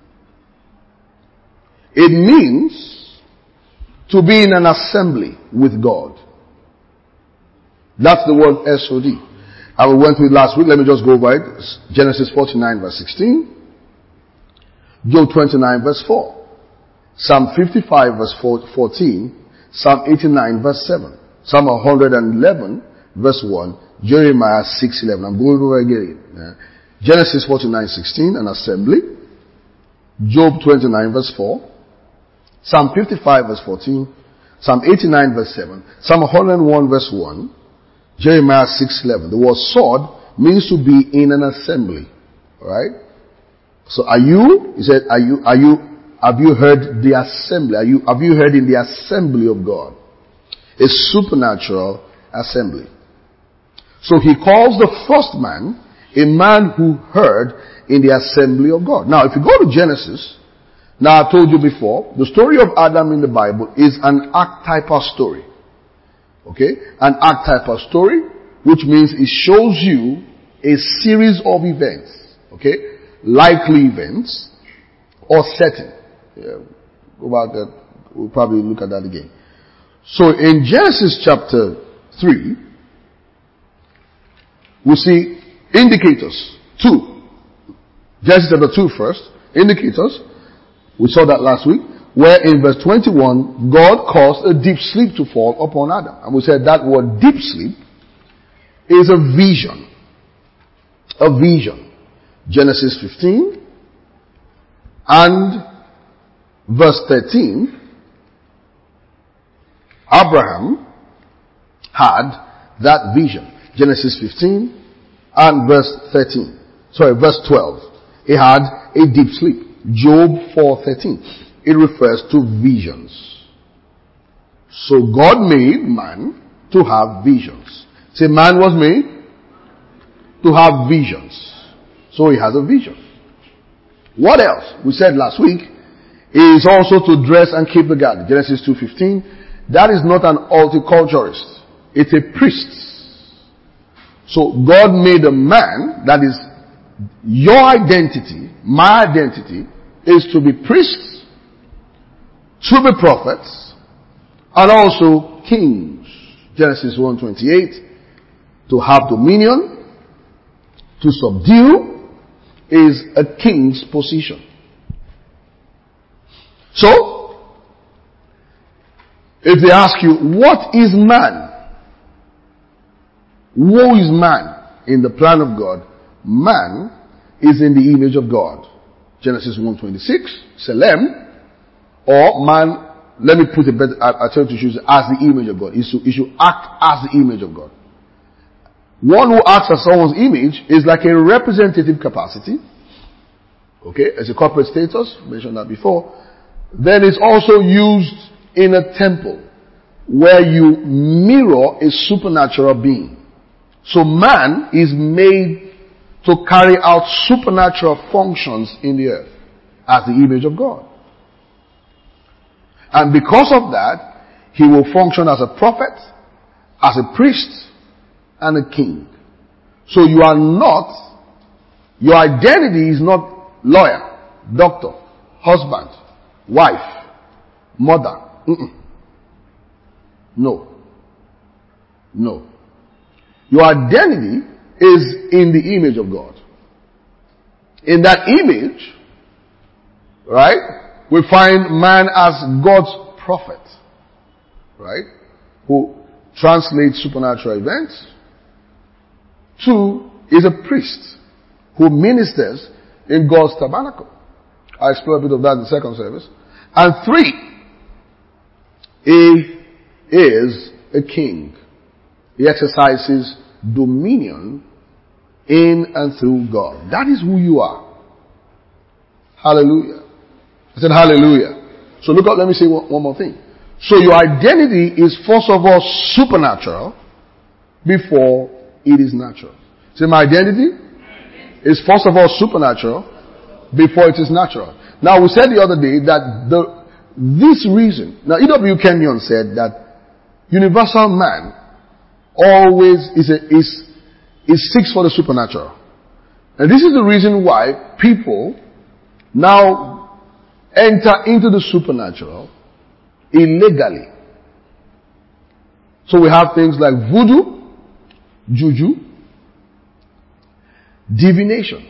It means to be in an assembly with God. That's the word S-O-D. And we went through it last week. Let me just go over it. Genesis 49 verse 16. Job 29 verse 4. Psalm 55 verse 14. Psalm 89 verse 7. Psalm 111 verse 1. Jeremiah 6:11. I'm going over again. Genesis 49:16, an assembly. Job 29 verse 4. Psalm 55 verse 14. Psalm 89 verse 7. Psalm 101 verse 1. Jeremiah 6:11. The word sword means to be in an assembly. Alright? So he said, have you heard the assembly? Have you heard in the assembly of God? A supernatural assembly. So he calls the first man a man who heard in the assembly of God. Now, if you go to Genesis, now I told you before, the story of Adam in the Bible is an archetypal story. Okay? An archetypal story, which means it shows you a series of events. Okay? Likely events or setting. Yeah, go back there. We'll probably look at that again. So in Genesis chapter 3, we see indicators. 2. Genesis chapter 2 first. Indicators. We saw that last week. Where in verse 21, God caused a deep sleep to fall upon Adam. And we said that word deep sleep is a vision. A vision. Genesis 15 and verse 13. Abraham had that vision. Genesis 15 and verse 13. Sorry, verse 12. He had a deep sleep. Job 4:13. It refers to visions. So God made man to have visions. Say, man was made to have visions. So he has a vision. What else? We said last week is also to dress and keep the garden. Genesis 2:15. That is not an horticulturist. It's a priest. So God made a man, that is your identity, my identity, is to be priests, to be prophets, and also kings. Genesis 1:28. To have dominion, to subdue, is a king's position. So, if they ask you, what is man? Who is man in the plan of God? Man is in the image of God. Genesis 1:26, Selem, or man, let me put it better, I tell you to choose as the image of God. He should act as the image of God. One who acts as someone's image is like a representative capacity. Okay, as a corporate status, mentioned that before. Then it's also used in a temple where you mirror a supernatural being. So man is made to carry out supernatural functions in the earth as the image of God. And because of that, he will function as a prophet, as a priest, and a king. So you are not, your identity is not lawyer, doctor, husband, wife, mother. No. No. Your identity is in the image of God. In that image, right, we find man as God's prophet, right, who translates supernatural events. 2 is a priest who ministers in God's tabernacle. I explained a bit of that in the second service. And 3, he is a king. He exercises dominion in and through God. That is who you are. Hallelujah. I said hallelujah. So look up, let me say one more thing. So your identity is first of all supernatural before it is natural. Say, my identity is first of all supernatural before it is natural. Now we said the other day that this reason, now E.W. Kenyon said that universal man always seeks for the supernatural. And this is the reason why people now enter into the supernatural illegally. So we have things like voodoo, juju, divination,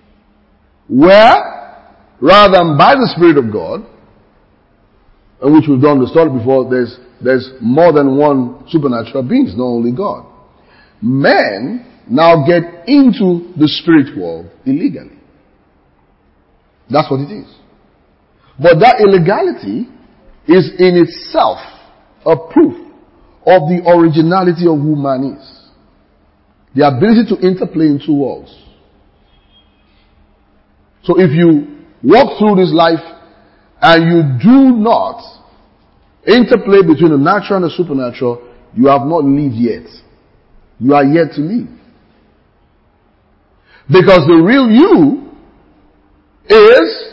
where rather than by the Spirit of God, in which we've done the story before, there's more than one supernatural beings, not only God. Men now get into the spirit world illegally. That's what it is. But that illegality is in itself a proof of the originality of who man is. The ability to interplay in two worlds. So if you walk through this life and you do not interplay between the natural and the supernatural, you have not lived yet. You are yet to live. Because the real you is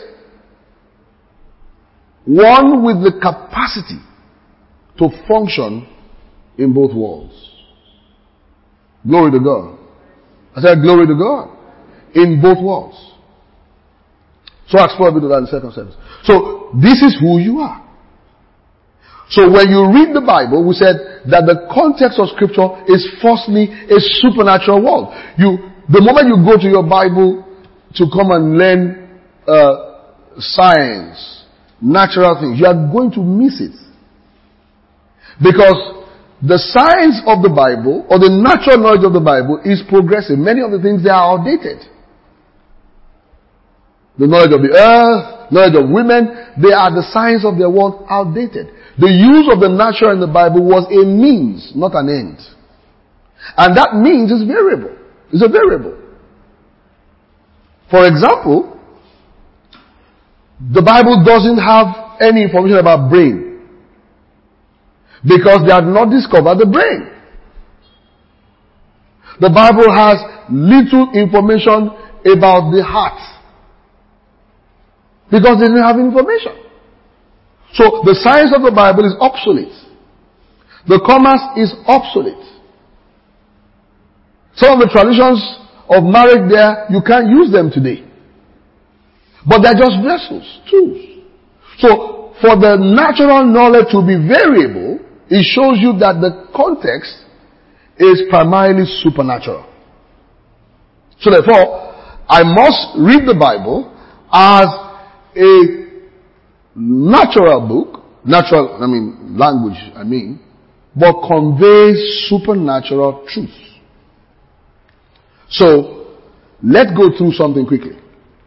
one with the capacity to function in both worlds. Glory to God. I said glory to God. In both worlds. So I explore a bit of that in the second service. So this is who you are. So when you read the Bible, we said that the context of scripture is firstly a supernatural world. The moment you go to your Bible to come and learn science, natural things, you are going to miss it. Because the science of the Bible, or the natural knowledge of the Bible, is progressive. Many of the things, they are outdated. The knowledge of the earth, knowledge of women, they are the science of their world outdated. The use of the natural in the Bible was a means, not an end. And that means is variable. It's a variable. For example, the Bible doesn't have any information about brain. Because they have not discovered the brain. The Bible has little information about the heart. Because they didn't have information. So the science of the Bible is obsolete. The commerce is obsolete. Some of the traditions of marriage there, you can't use them today. But they're just vessels, tools. So for the natural knowledge to be variable, it shows you that the context is primarily supernatural. So therefore, I must read the Bible as a natural book, language, but conveys supernatural truth. So, let's go through something quickly.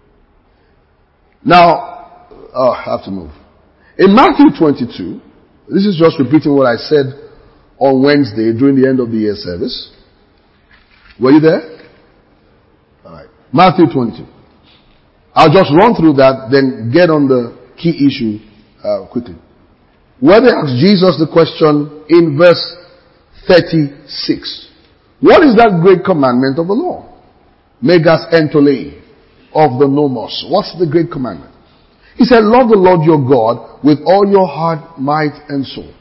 Now, I have to move. In Matthew 22, this is just repeating what I said on Wednesday during the end of the year service. Were you there? Alright. Matthew 22. I'll just run through that, then get on the key issue quickly. Where they asked Jesus the question in verse 36. What is that great commandment of the law? Megas entole of the nomos. What's the great commandment? He said, love the Lord your God with all your heart, might, and soul.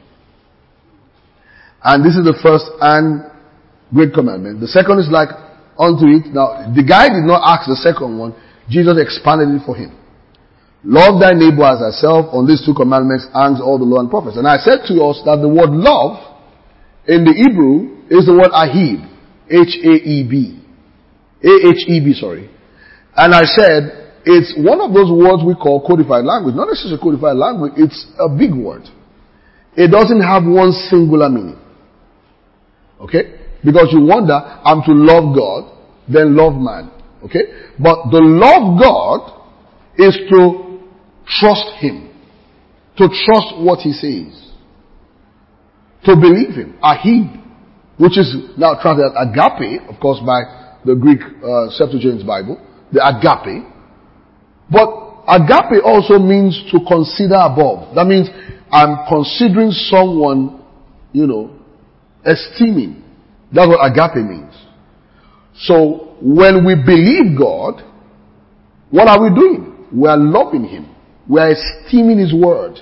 And this is the first and great commandment. The second is like unto it. Now, the guy did not ask the second one. Jesus expanded it for him. Love thy neighbor as thyself. On these two commandments hangs all the law and prophets. And I said to us that the word love in the Hebrew is the word ahib. H-A-E-B. A-H-E-B, sorry. And I said, it's one of those words we call codified language. Not necessarily codified language, it's a big word. It doesn't have one singular meaning. Okay? Because you wonder, I'm to love God, then love man. Okay? But the love God is to trust Him. To trust what He says. To believe Him. Ahib. Which is now translated agape, of course, by the Greek Septuagint Bible. The agape. But agape also means to consider above. That means I'm considering someone, esteeming. That's what agape means. So when we believe God, what are we doing? We are loving Him. We are esteeming His word.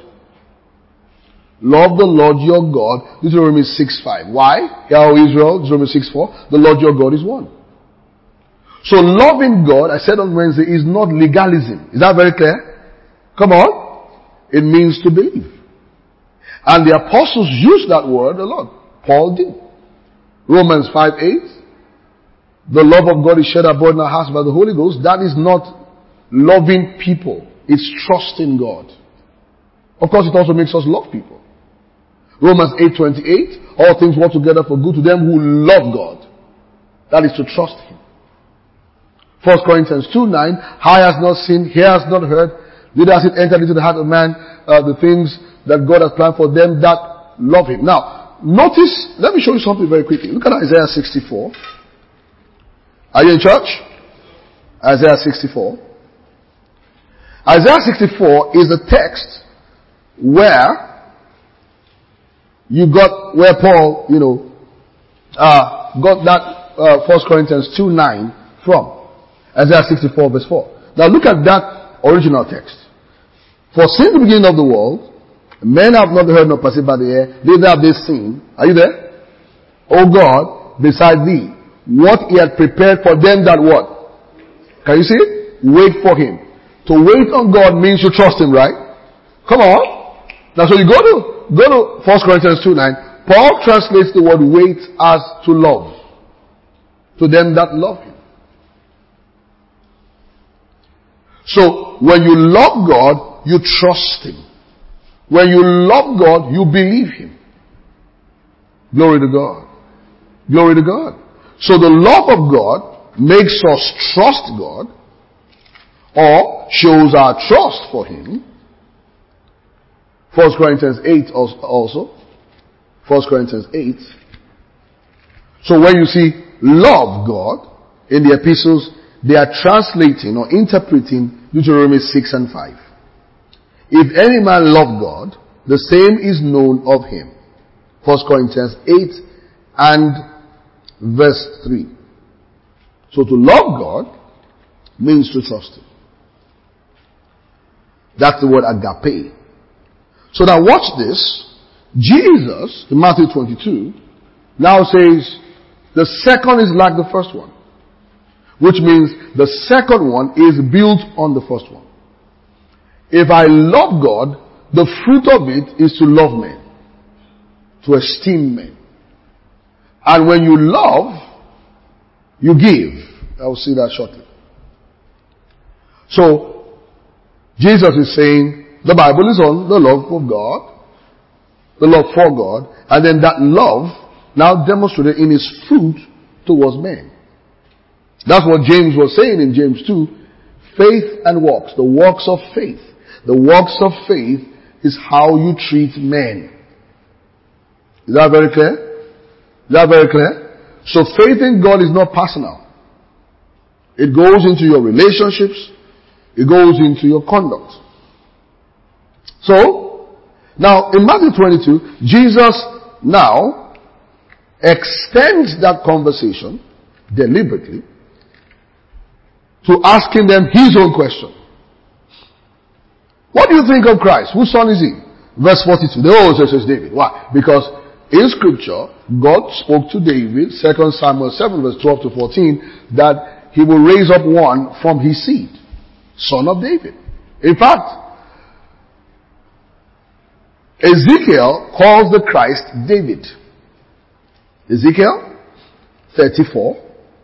Love the Lord your God. Deuteronomy 6:5. Why? Hear, O Israel, Deuteronomy 6:4. The Lord your God is one. So loving God, I said on Wednesday, is not legalism. Is that very clear? Come on. It means to believe. And the apostles used that word a lot. Paul did. Romans 5:8. The love of God is shed abroad in our hearts by the Holy Ghost. That is not loving people. It's trusting God. Of course, it also makes us love people. Romans 8:28. All things work together for good to them who love God. That is to trust Him. 1 Corinthians 2:9, eye has not seen, ear has not heard, neither has it entered into the heart of man, the things that God has planned for them that love Him. Now, notice, let me show you something very quickly. Look at Isaiah 64. Are you in church? Isaiah 64. Isaiah 64 is a text where where Paul, got that 1 Corinthians 2:9 from. Isaiah 64 verse 4. Now look at that original text. For since the beginning of the world, men have not heard nor perceived by the ear, neither have they seen. Are you there? O God, beside thee, what he had prepared for them that what? Can you see it? Wait for him. To wait on God means you trust him, right? Come on. Now so you go to 1 Corinthians 2:9. Paul translates the word wait as to love. To them that love him. So when you love God, you trust him. When you love God, you believe him. Glory to God. Glory to God. So the love of God makes us trust God, or shows our trust for him. 1 Corinthians 8 also. 1 Corinthians 8. So when you see love God in the epistles, they are translating or interpreting Deuteronomy 6 and 5. If any man love God, the same is known of him. 1 Corinthians 8 and verse 3. So to love God means to trust him. That's the word agape. So now watch this. Jesus, in Matthew 22, now says the second is like the first one. Which means the second one is built on the first one. If I love God, the fruit of it is to love men. To esteem men. And when you love, you give. I will see that shortly. So, Jesus is saying, the Bible is on the love of God, the love for God, and then that love now demonstrated in his fruit towards men. That's what James was saying in James 2. Faith and works, the works of faith. The works of faith is how you treat men. Is that very clear? Is that very clear? So faith in God is not personal. It goes into your relationships. It goes into your conduct. So, now in Matthew 22, Jesus now extends that conversation deliberately to asking them his own question. What do you think of Christ? Whose son is he? Verse 42. They always say it's David. Why? Because in scripture, God spoke to David, 2 Samuel 7 verse 12 to 14, that he will raise up one from his seed. Son of David. In fact, Ezekiel calls the Christ David. Ezekiel 34.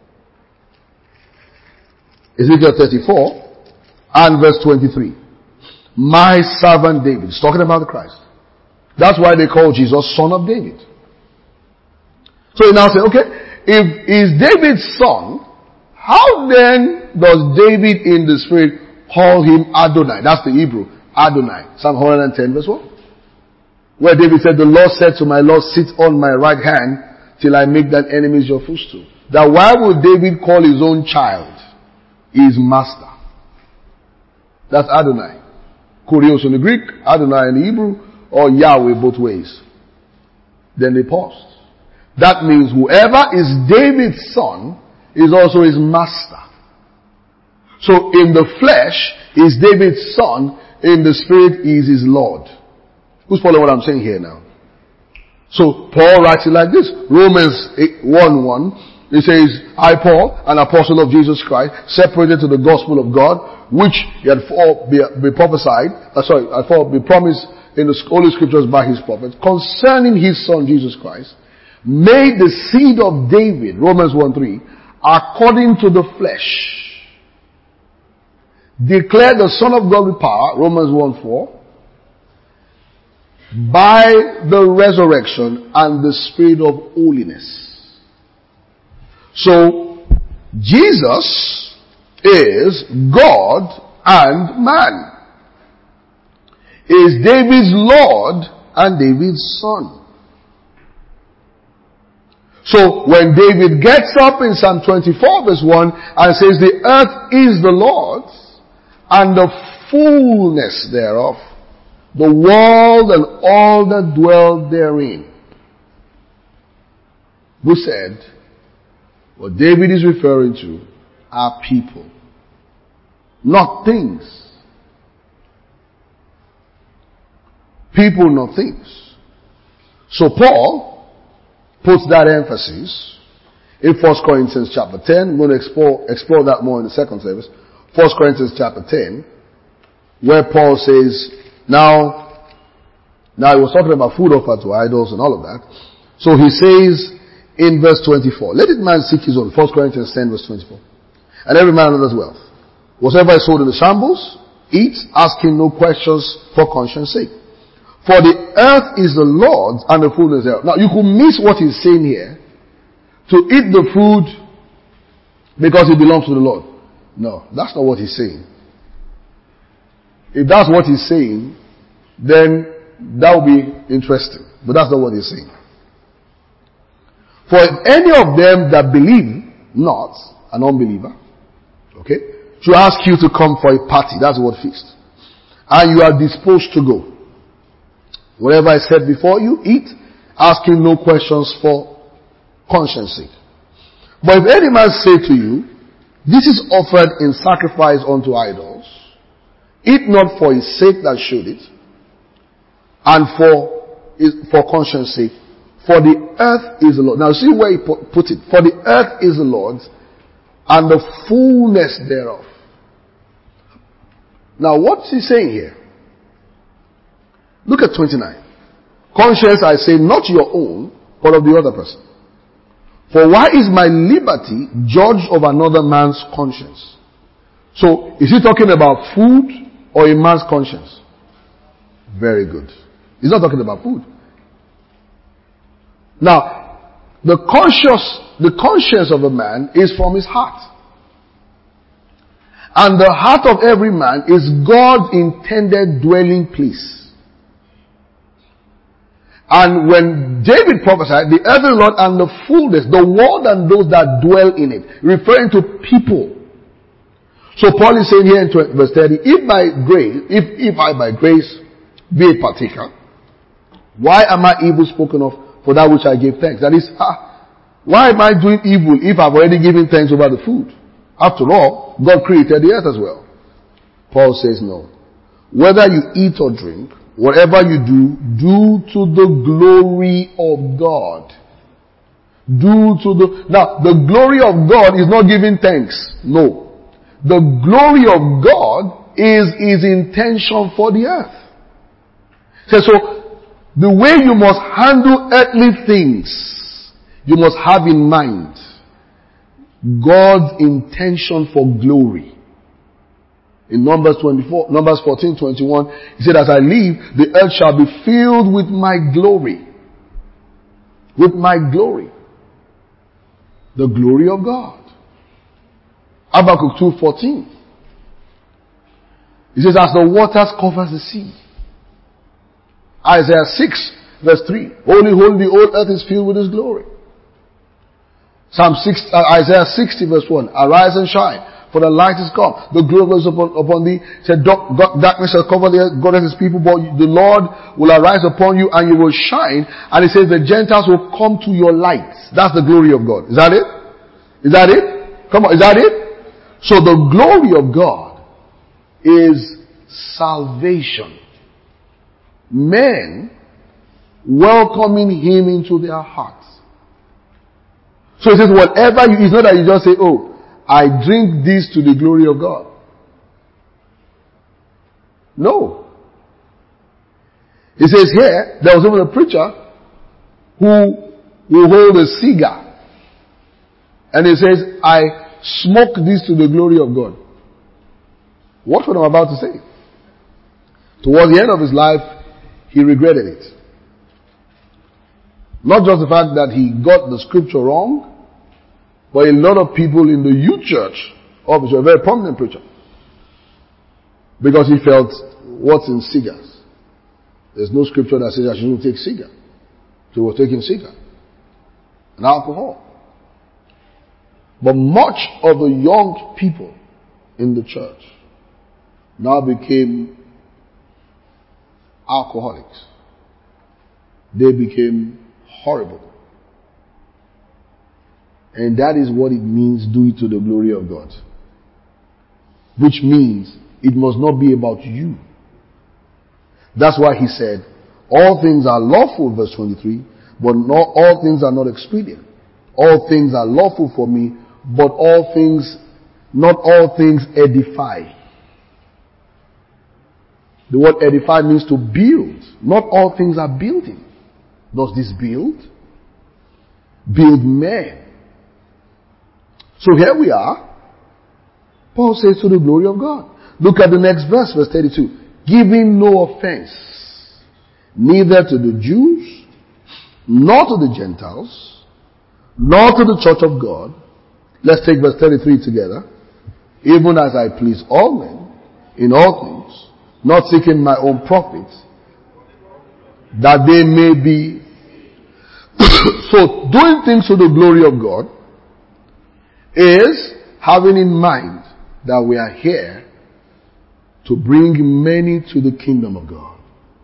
Ezekiel 34 and verse 23. My servant David. It's talking about the Christ. That's why they call Jesus Son of David. So he now says, okay, if he's David's son, how then does David in the spirit call him Adonai? That's the Hebrew. Adonai. Psalm 110 verse 1. Where David said, the Lord said to my Lord, sit on my right hand till I make thine enemies your footstool. That why would David call his own child his master? That's Adonai. Kurios in the Greek, Adonai in the Hebrew, or Yahweh both ways. Then they paused. That means whoever is David's son is also his master. So in the flesh is David's son, in the spirit is his Lord. Who's following what I'm saying here now? So Paul writes it like this. Romans 1:1. He says, I, Paul, an apostle of Jesus Christ, separated to the gospel of God, which he had be prophesied, be promised in the Holy Scriptures by his prophets, concerning his son Jesus Christ, made the seed of David, Romans 1:3, according to the flesh, declared the Son of God with power, Romans 1:4, by the resurrection and the spirit of holiness. So, Jesus is God and man. Is David's Lord and David's son. So when David gets up in Psalm 24 verse 1 and says, the earth is the Lord's and the fullness thereof, the world and all that dwell therein. We said, what David is referring to are people, not things. People, not things. So Paul puts that emphasis in 1 Corinthians chapter 10. We're going to explore that more in the second service. 1 Corinthians chapter 10, where Paul says, now he was talking about food offered to idols and all of that. So he says in verse 24, let it man seek his own. 1 Corinthians 10 verse 24. And every man another's wealth. Whatever is sold in the shambles, eat, asking no questions for conscience sake. For the earth is the Lord's and the fullness thereof. Now you could miss what he's saying here. To eat the food because it belongs to the Lord. No, that's not what he's saying. If that's what he's saying, then that would be interesting. But that's not what he's saying. For if any of them that believe not, an unbeliever, okay, should ask you to come for a party, that's the word feast, and you are disposed to go, whatever is set before you, eat, asking no questions for conscience sake. But if any man say to you, this is offered in sacrifice unto idols, eat not for his sake that showed it, and for conscience sake, for the earth is the Lord. Now see where he put it. For the earth is the Lord's, and the fullness thereof. Now what's he saying here? Look at 29. Conscience, I say, not your own, but of the other person. For why is my liberty judged of another man's conscience? So, is he talking about food or a man's conscience? Very good. He's not talking about food. Now, the conscience of a man is from his heart. And the heart of every man is God's intended dwelling place. And when David prophesied, the earth is the Lord and the fullness, the world and those that dwell in it, referring to people. So Paul is saying here in verse 30, if I by grace be a partaker, why am I evil spoken of for that which I gave thanks? That is, why am I doing evil if I've already given thanks over the food? After all, God created the earth as well. Paul says no. Whether you eat or drink, whatever you do to the glory of God. Now, the glory of God is not giving thanks. No. The glory of God is his intention for the earth. So, the way you must handle earthly things, you must have in mind God's intention for glory. In Numbers 14:21, he said, as I live, the earth shall be filled with my glory. With my glory. The glory of God. Habakkuk 2:14. He says, as the waters covers the sea. Isaiah 6 verse 3. Holy, holy, the whole earth is filled with his glory. Isaiah 60 verse 1. Arise and shine, for the light is come. The glory is upon thee. Said, darkness shall cover the earth, God and his people, but the Lord will arise upon you and you will shine. And it says the Gentiles will come to your light. That's the glory of God. Is that it? Is that it? Come on, is that it? So the glory of God is salvation. Men welcoming him into their hearts. So it says whatever you, it's not that you just say, oh, I drink this to the glory of God. No. It says here, there was even a preacher who will hold a cigar. And he says, I smoke this to the glory of God. What I'm about to say? Towards the end of his life, he regretted it. Not just the fact that he got the scripture wrong, but a lot of people in the youth church, obviously a very prominent preacher, because he felt, what's in cigars? There's no scripture that says I shouldn't take cigar. So he was taking cigar. and alcohol. But much of the young people in the church now became alcoholics. They became horrible. And that is what it means, do it to the glory of God. Which means it must not be about you. That's why he said, all things are lawful, verse 23, but not all things are not expedient. All things are lawful for me, but not all things edify. The word edify means to build. Not all things are building. Does this build? Build men. So here we are. Paul says to the glory of God. Look at the next verse, verse 32. Giving no offense, neither to the Jews, nor to the Gentiles, nor to the church of God. Let's take verse 33 together. Even as I please all men, in all things, not seeking my own profit, that they may be. So, doing things to the glory of God is having in mind that we are here to bring many to the kingdom of God.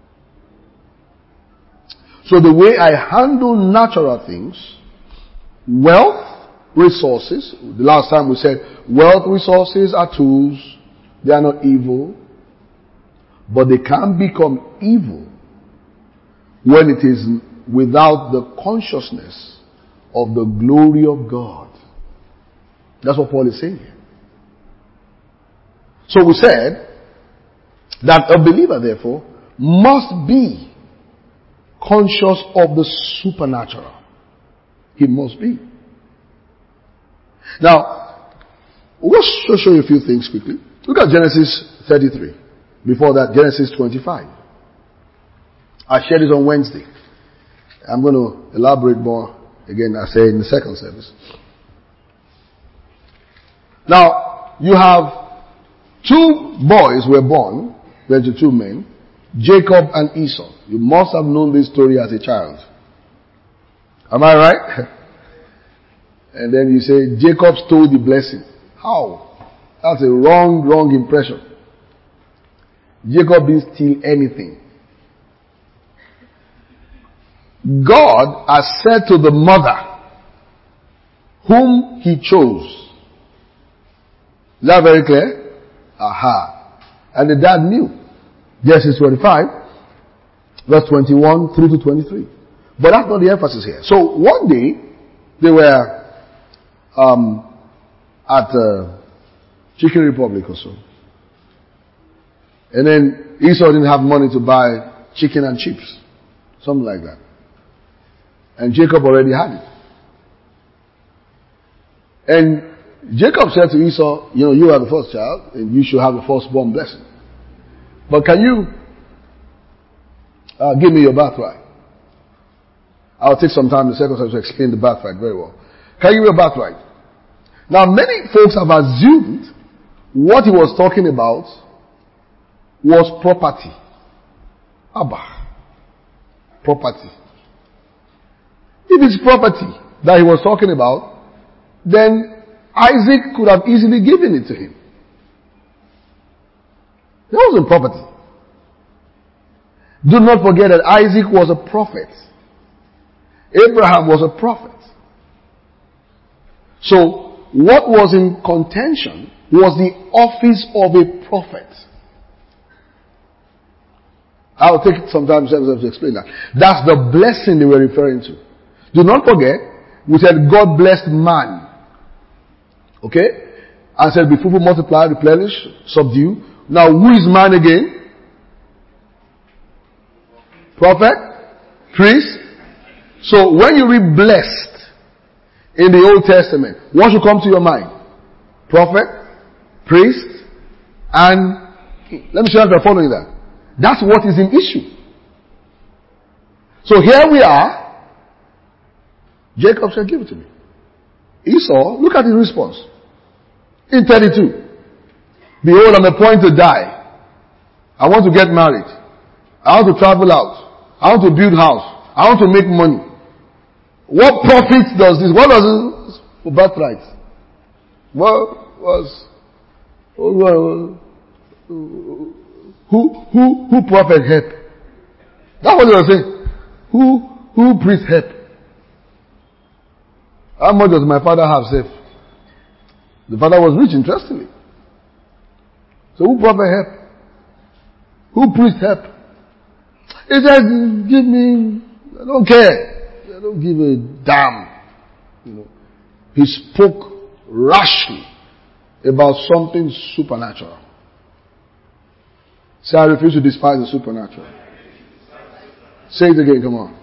So the way I handle natural things, wealth, resources, the last time we said wealth, resources are tools, they are not evil, but they can become evil when it is without the consciousness of the glory of God. That's what Paul is saying here. So we said that a believer, therefore, must be conscious of the supernatural. He must be. Now, we'll just show you a few things quickly. Look at Genesis 33. Before that, Genesis 25. I shared it on Wednesday. I'm going to elaborate more again, I say, in the second service. Now, you have two boys were born, there are two men, Jacob and Esau. You must have known this story as a child. Am I right? And then you say, Jacob stole the blessing. How? That's a wrong impression. Jacob didn't steal anything. God has said to the mother, whom he chose. Is that very clear? Aha. And the dad knew. Genesis 25, verse 21 through to 23. But that's not the emphasis here. So one day, they were at Chicken Republic or so. And then Esau didn't have money to buy chicken and chips. Something like that. And Jacob already had it. And Jacob said to Esau, you are the first child, and you should have the firstborn blessing. But can you give me your birthright? I'll take some time in the second service to explain the birthright very well. Can you give me your birthright? Now, many folks have assumed what he was talking about was property. Abba. Property. If it's property that he was talking about, then Isaac could have easily given it to him. That wasn't property. Do not forget that Isaac was a prophet. Abraham was a prophet. So, what was in contention was the office of a prophet. I'll take some time to explain that. That's the blessing they were referring to. Do not forget, we said God blessed man. Okay? And said, be fruitful, multiply, replenish, subdue. Now, who is man again? Prophet? Priest? So, when you read blessed in the Old Testament, what should come to your mind? Prophet, priest, and king. Let me show you if you're following that. That's what is in issue. So here we are. Jacob said, give it to me. Esau, look at his response. In 32. Behold, I'm appointed to die. I want to get married. I want to travel out. I want to build house. I want to make money. What profit does this? What does it for birthright? Who prophet help? That's what they were saying. Who priest help? How much does my father have saved? The father was rich, interestingly. So who prophet help? Who priest help? He said, give me, I don't care. I don't give a damn. You know, he spoke rashly about something supernatural. Say, I refuse to despise the supernatural. Say it again, come on.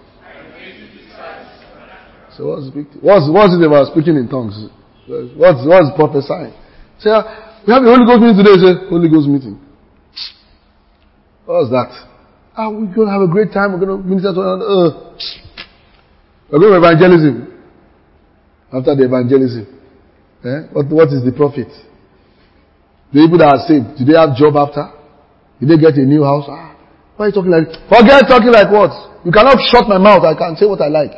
So what's it about speaking in tongues? What's prophesying? Say, we have a Holy Ghost meeting today. Say, Holy Ghost meeting. What's that? We're going to have a great time. We're going to minister to another. We're going to evangelism. After the evangelism. What is the profit? The people that are saved, do they have job after? Did they get a new house? Why are you talking like? Forget talking like what? You cannot shut my mouth. I can say what I like.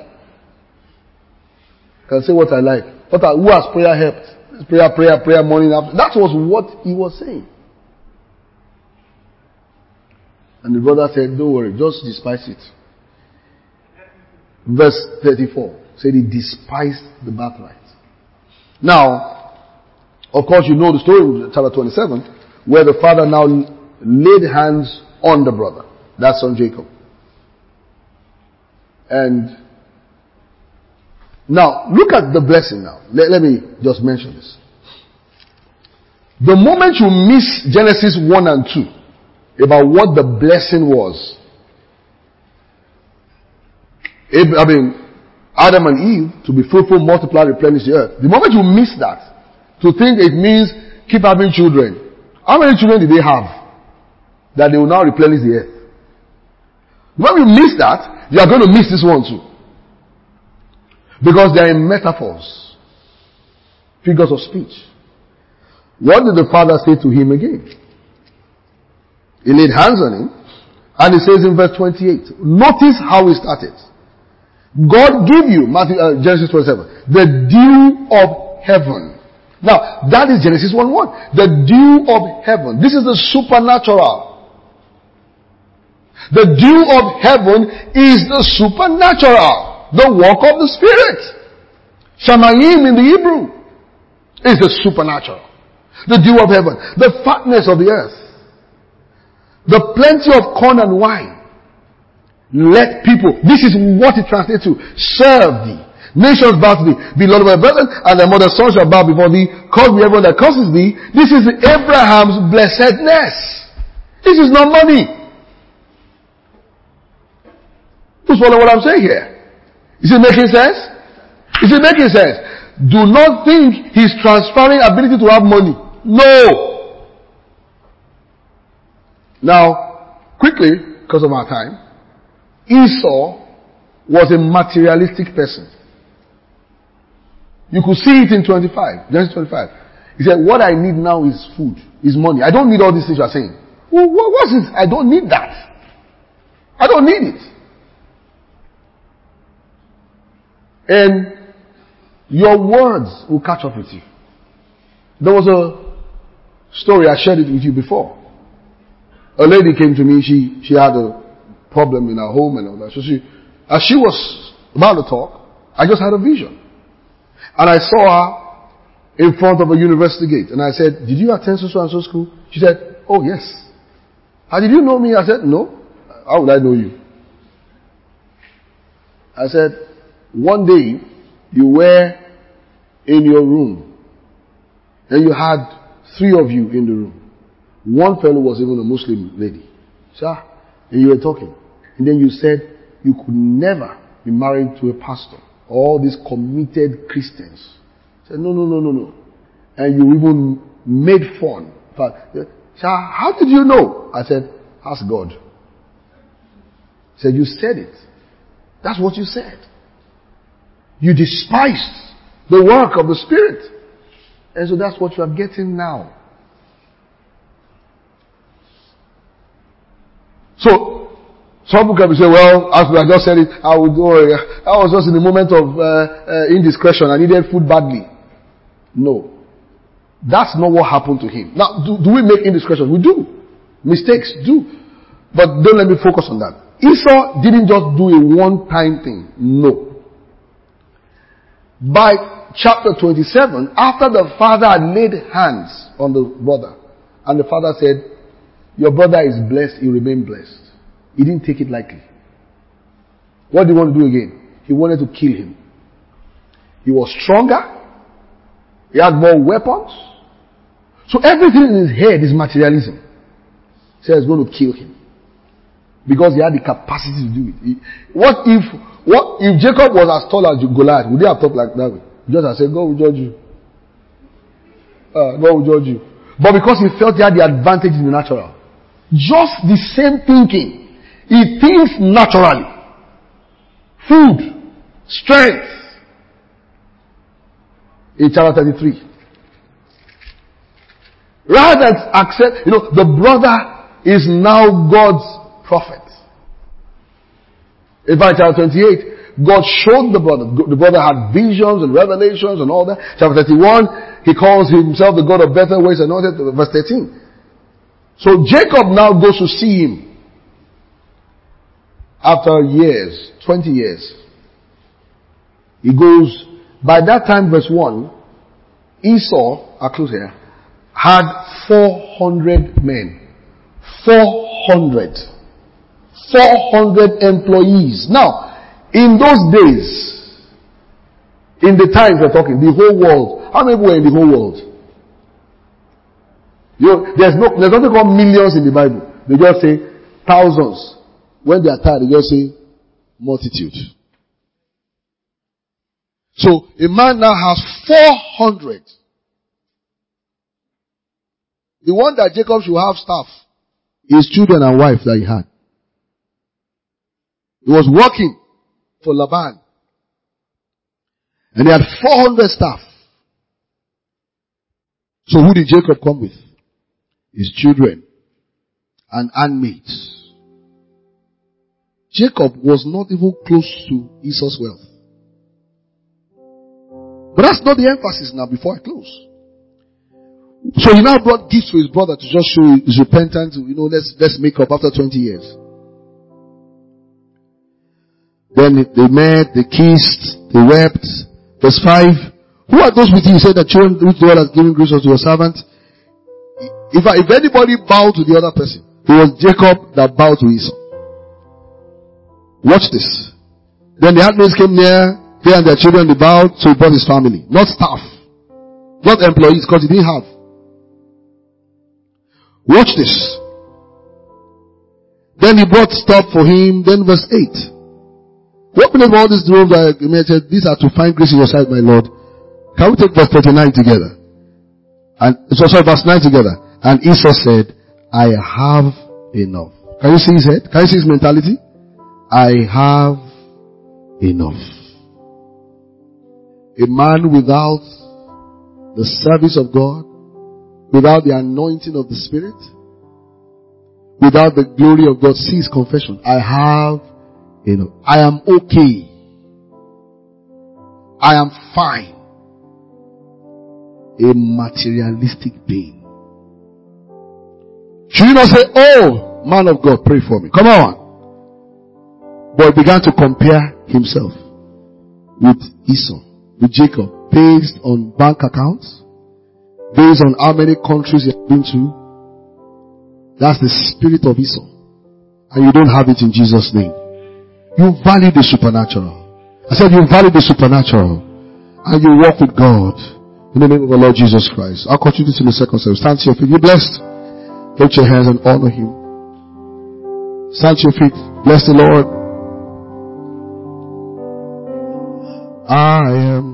I can say what I like. Who has prayer helped? Prayer, morning after. That was what he was saying. And the brother said, don't worry, just despise it. Verse 34 said he despised the birthright. Now, of course, you know the story in chapter 27, where the father now laid hands on the brother. That's on Jacob. And now, look at the blessing now. Let me just mention this. The moment you miss Genesis 1 and 2 about what the blessing was, Adam and Eve, to be fruitful, multiply, replenish the earth. The moment you miss that, to think it means keep having children. How many children did they have that they will now replenish the earth? When you miss that, you are going to miss this one too. Because they are in metaphors, figures of speech. What did the father say to him again? He laid hands on him, and he says in verse 28, notice how he started. God give you, Genesis 27, the dew of heaven. Now, that is Genesis 1:1. The dew of heaven. This is the supernatural. The dew of heaven is the supernatural. The work of the Spirit. Shamayim in the Hebrew is the supernatural. The dew of heaven. The fatness of the earth. The plenty of corn and wine. Let people, this is what it translates to, serve thee. Nations bow to thee. Beloved my brethren, and thy mother's sons shall bow before thee. Curse be everyone that curses thee. This is Abraham's blessedness. This is not money. Who's following what I'm saying here? Is it making sense? Is it making sense? Do not think he's transferring ability to have money. No. Now, quickly, because of our time, Esau was a materialistic person. You could see it in 25, Genesis 25. He said, what I need now is food, is money. I don't need all these things you are saying. What's this? I don't need that. I don't need it. And your words will catch up with you. There was a story, I shared it with you before. A lady came to me, she had a problem in her home and all that. So as she was about to talk, I just had a vision. And I saw her in front of a university gate. And I said, did you attend so and so school? She said, oh yes. How did you know me? I said, no. How would I know you? I said, one day you were in your room and you had 3 of you in the room. One fellow was even a Muslim lady. Sir, and you were talking. And then you said you could never be married to a pastor. All these committed Christians. I said, no. And you even made fun. But, sir, how did you know? I said, ask God. He said, you said it. That's what you said. You despised the work of the Spirit. And so that's what you are getting now. So Some people can say, well, as I just said it, I was just in a moment of indiscretion. I needed food badly. No. That's not what happened to him. Now, do we make indiscretions? We do. Mistakes, do. But don't let me focus on that. Esau didn't just do a one-time thing. No. By chapter 27, after the father had laid hands on the brother, and the father said, your brother is blessed, he remained blessed. He didn't take it lightly. What did he want to do again? He wanted to kill him. He was stronger. He had more weapons. So everything in his head is materialism. He said he's going to kill him. Because he had the capacity to do it. What if Jacob was as tall as Goliath? Would he have talked like that way? Just have said, God will judge you. God will judge you. But because he felt he had the advantage in the natural. Just the same thinking. He thinks naturally. Food. Strength. In chapter 33. Rather than accept, the brother is now God's prophet. In fact, chapter 28, God showed the brother. The brother had visions and revelations and all that. Chapter 31, he calls himself the God of better ways and all that. Verse 13. So Jacob now goes to see him. After years, 20 years. He goes, by that time, verse 1, Esau, I'll close here, had 400 men. 400 employees. Now, in those days, in the times we're talking, the whole world, how many people were in the whole world? There's nothing called millions in the Bible. They just say thousands. When they are tired, they just say multitude. So, a man now has 400. The one that Jacob should have staff, his children and wife that he had. He was working for Laban. And he had 400 staff. So who did Jacob come with? His children and handmaids. Jacob was not even close to Esau's wealth. But that's not the emphasis now before I close. So he now brought gifts to his brother to just show his repentance. Let's make up after 20 years. Then they met, they kissed, they wept. Verse 5. Who are those with you? He said, the children which the Lord has given grace to your servant. If anybody bowed to the other person, it was Jacob that bowed to Esau. Watch this. Then the handmaids came near, they and their children, they bowed, so he brought his family. Not staff. Not employees, because he didn't have. Watch this. Then he brought stuff for him. Then verse 8. What means all these robes that I said, these are to find grace in your sight, my Lord. Can we take verse 39 together? Verse 9 together. And Esau said, I have enough. Can you see his head? Can you see his mentality? I have enough. A man without the service of God, without the anointing of the Spirit, without the glory of God, sees confession. I have enough. I am okay. I am fine. A materialistic being. Should you not say, oh, man of God, pray for me. Come on. But he began to compare himself with Esau, with Jacob, based on bank accounts, based on how many countries he has been to. That's the spirit of Esau. And you don't have it in Jesus' name. You value the supernatural. I said you value the supernatural. And you walk with God. In the name of the Lord Jesus Christ. I'll continue this in the second service. Stand to your feet. You're blessed. Lift your hands and honor Him. Stand to your feet. Bless the Lord. I am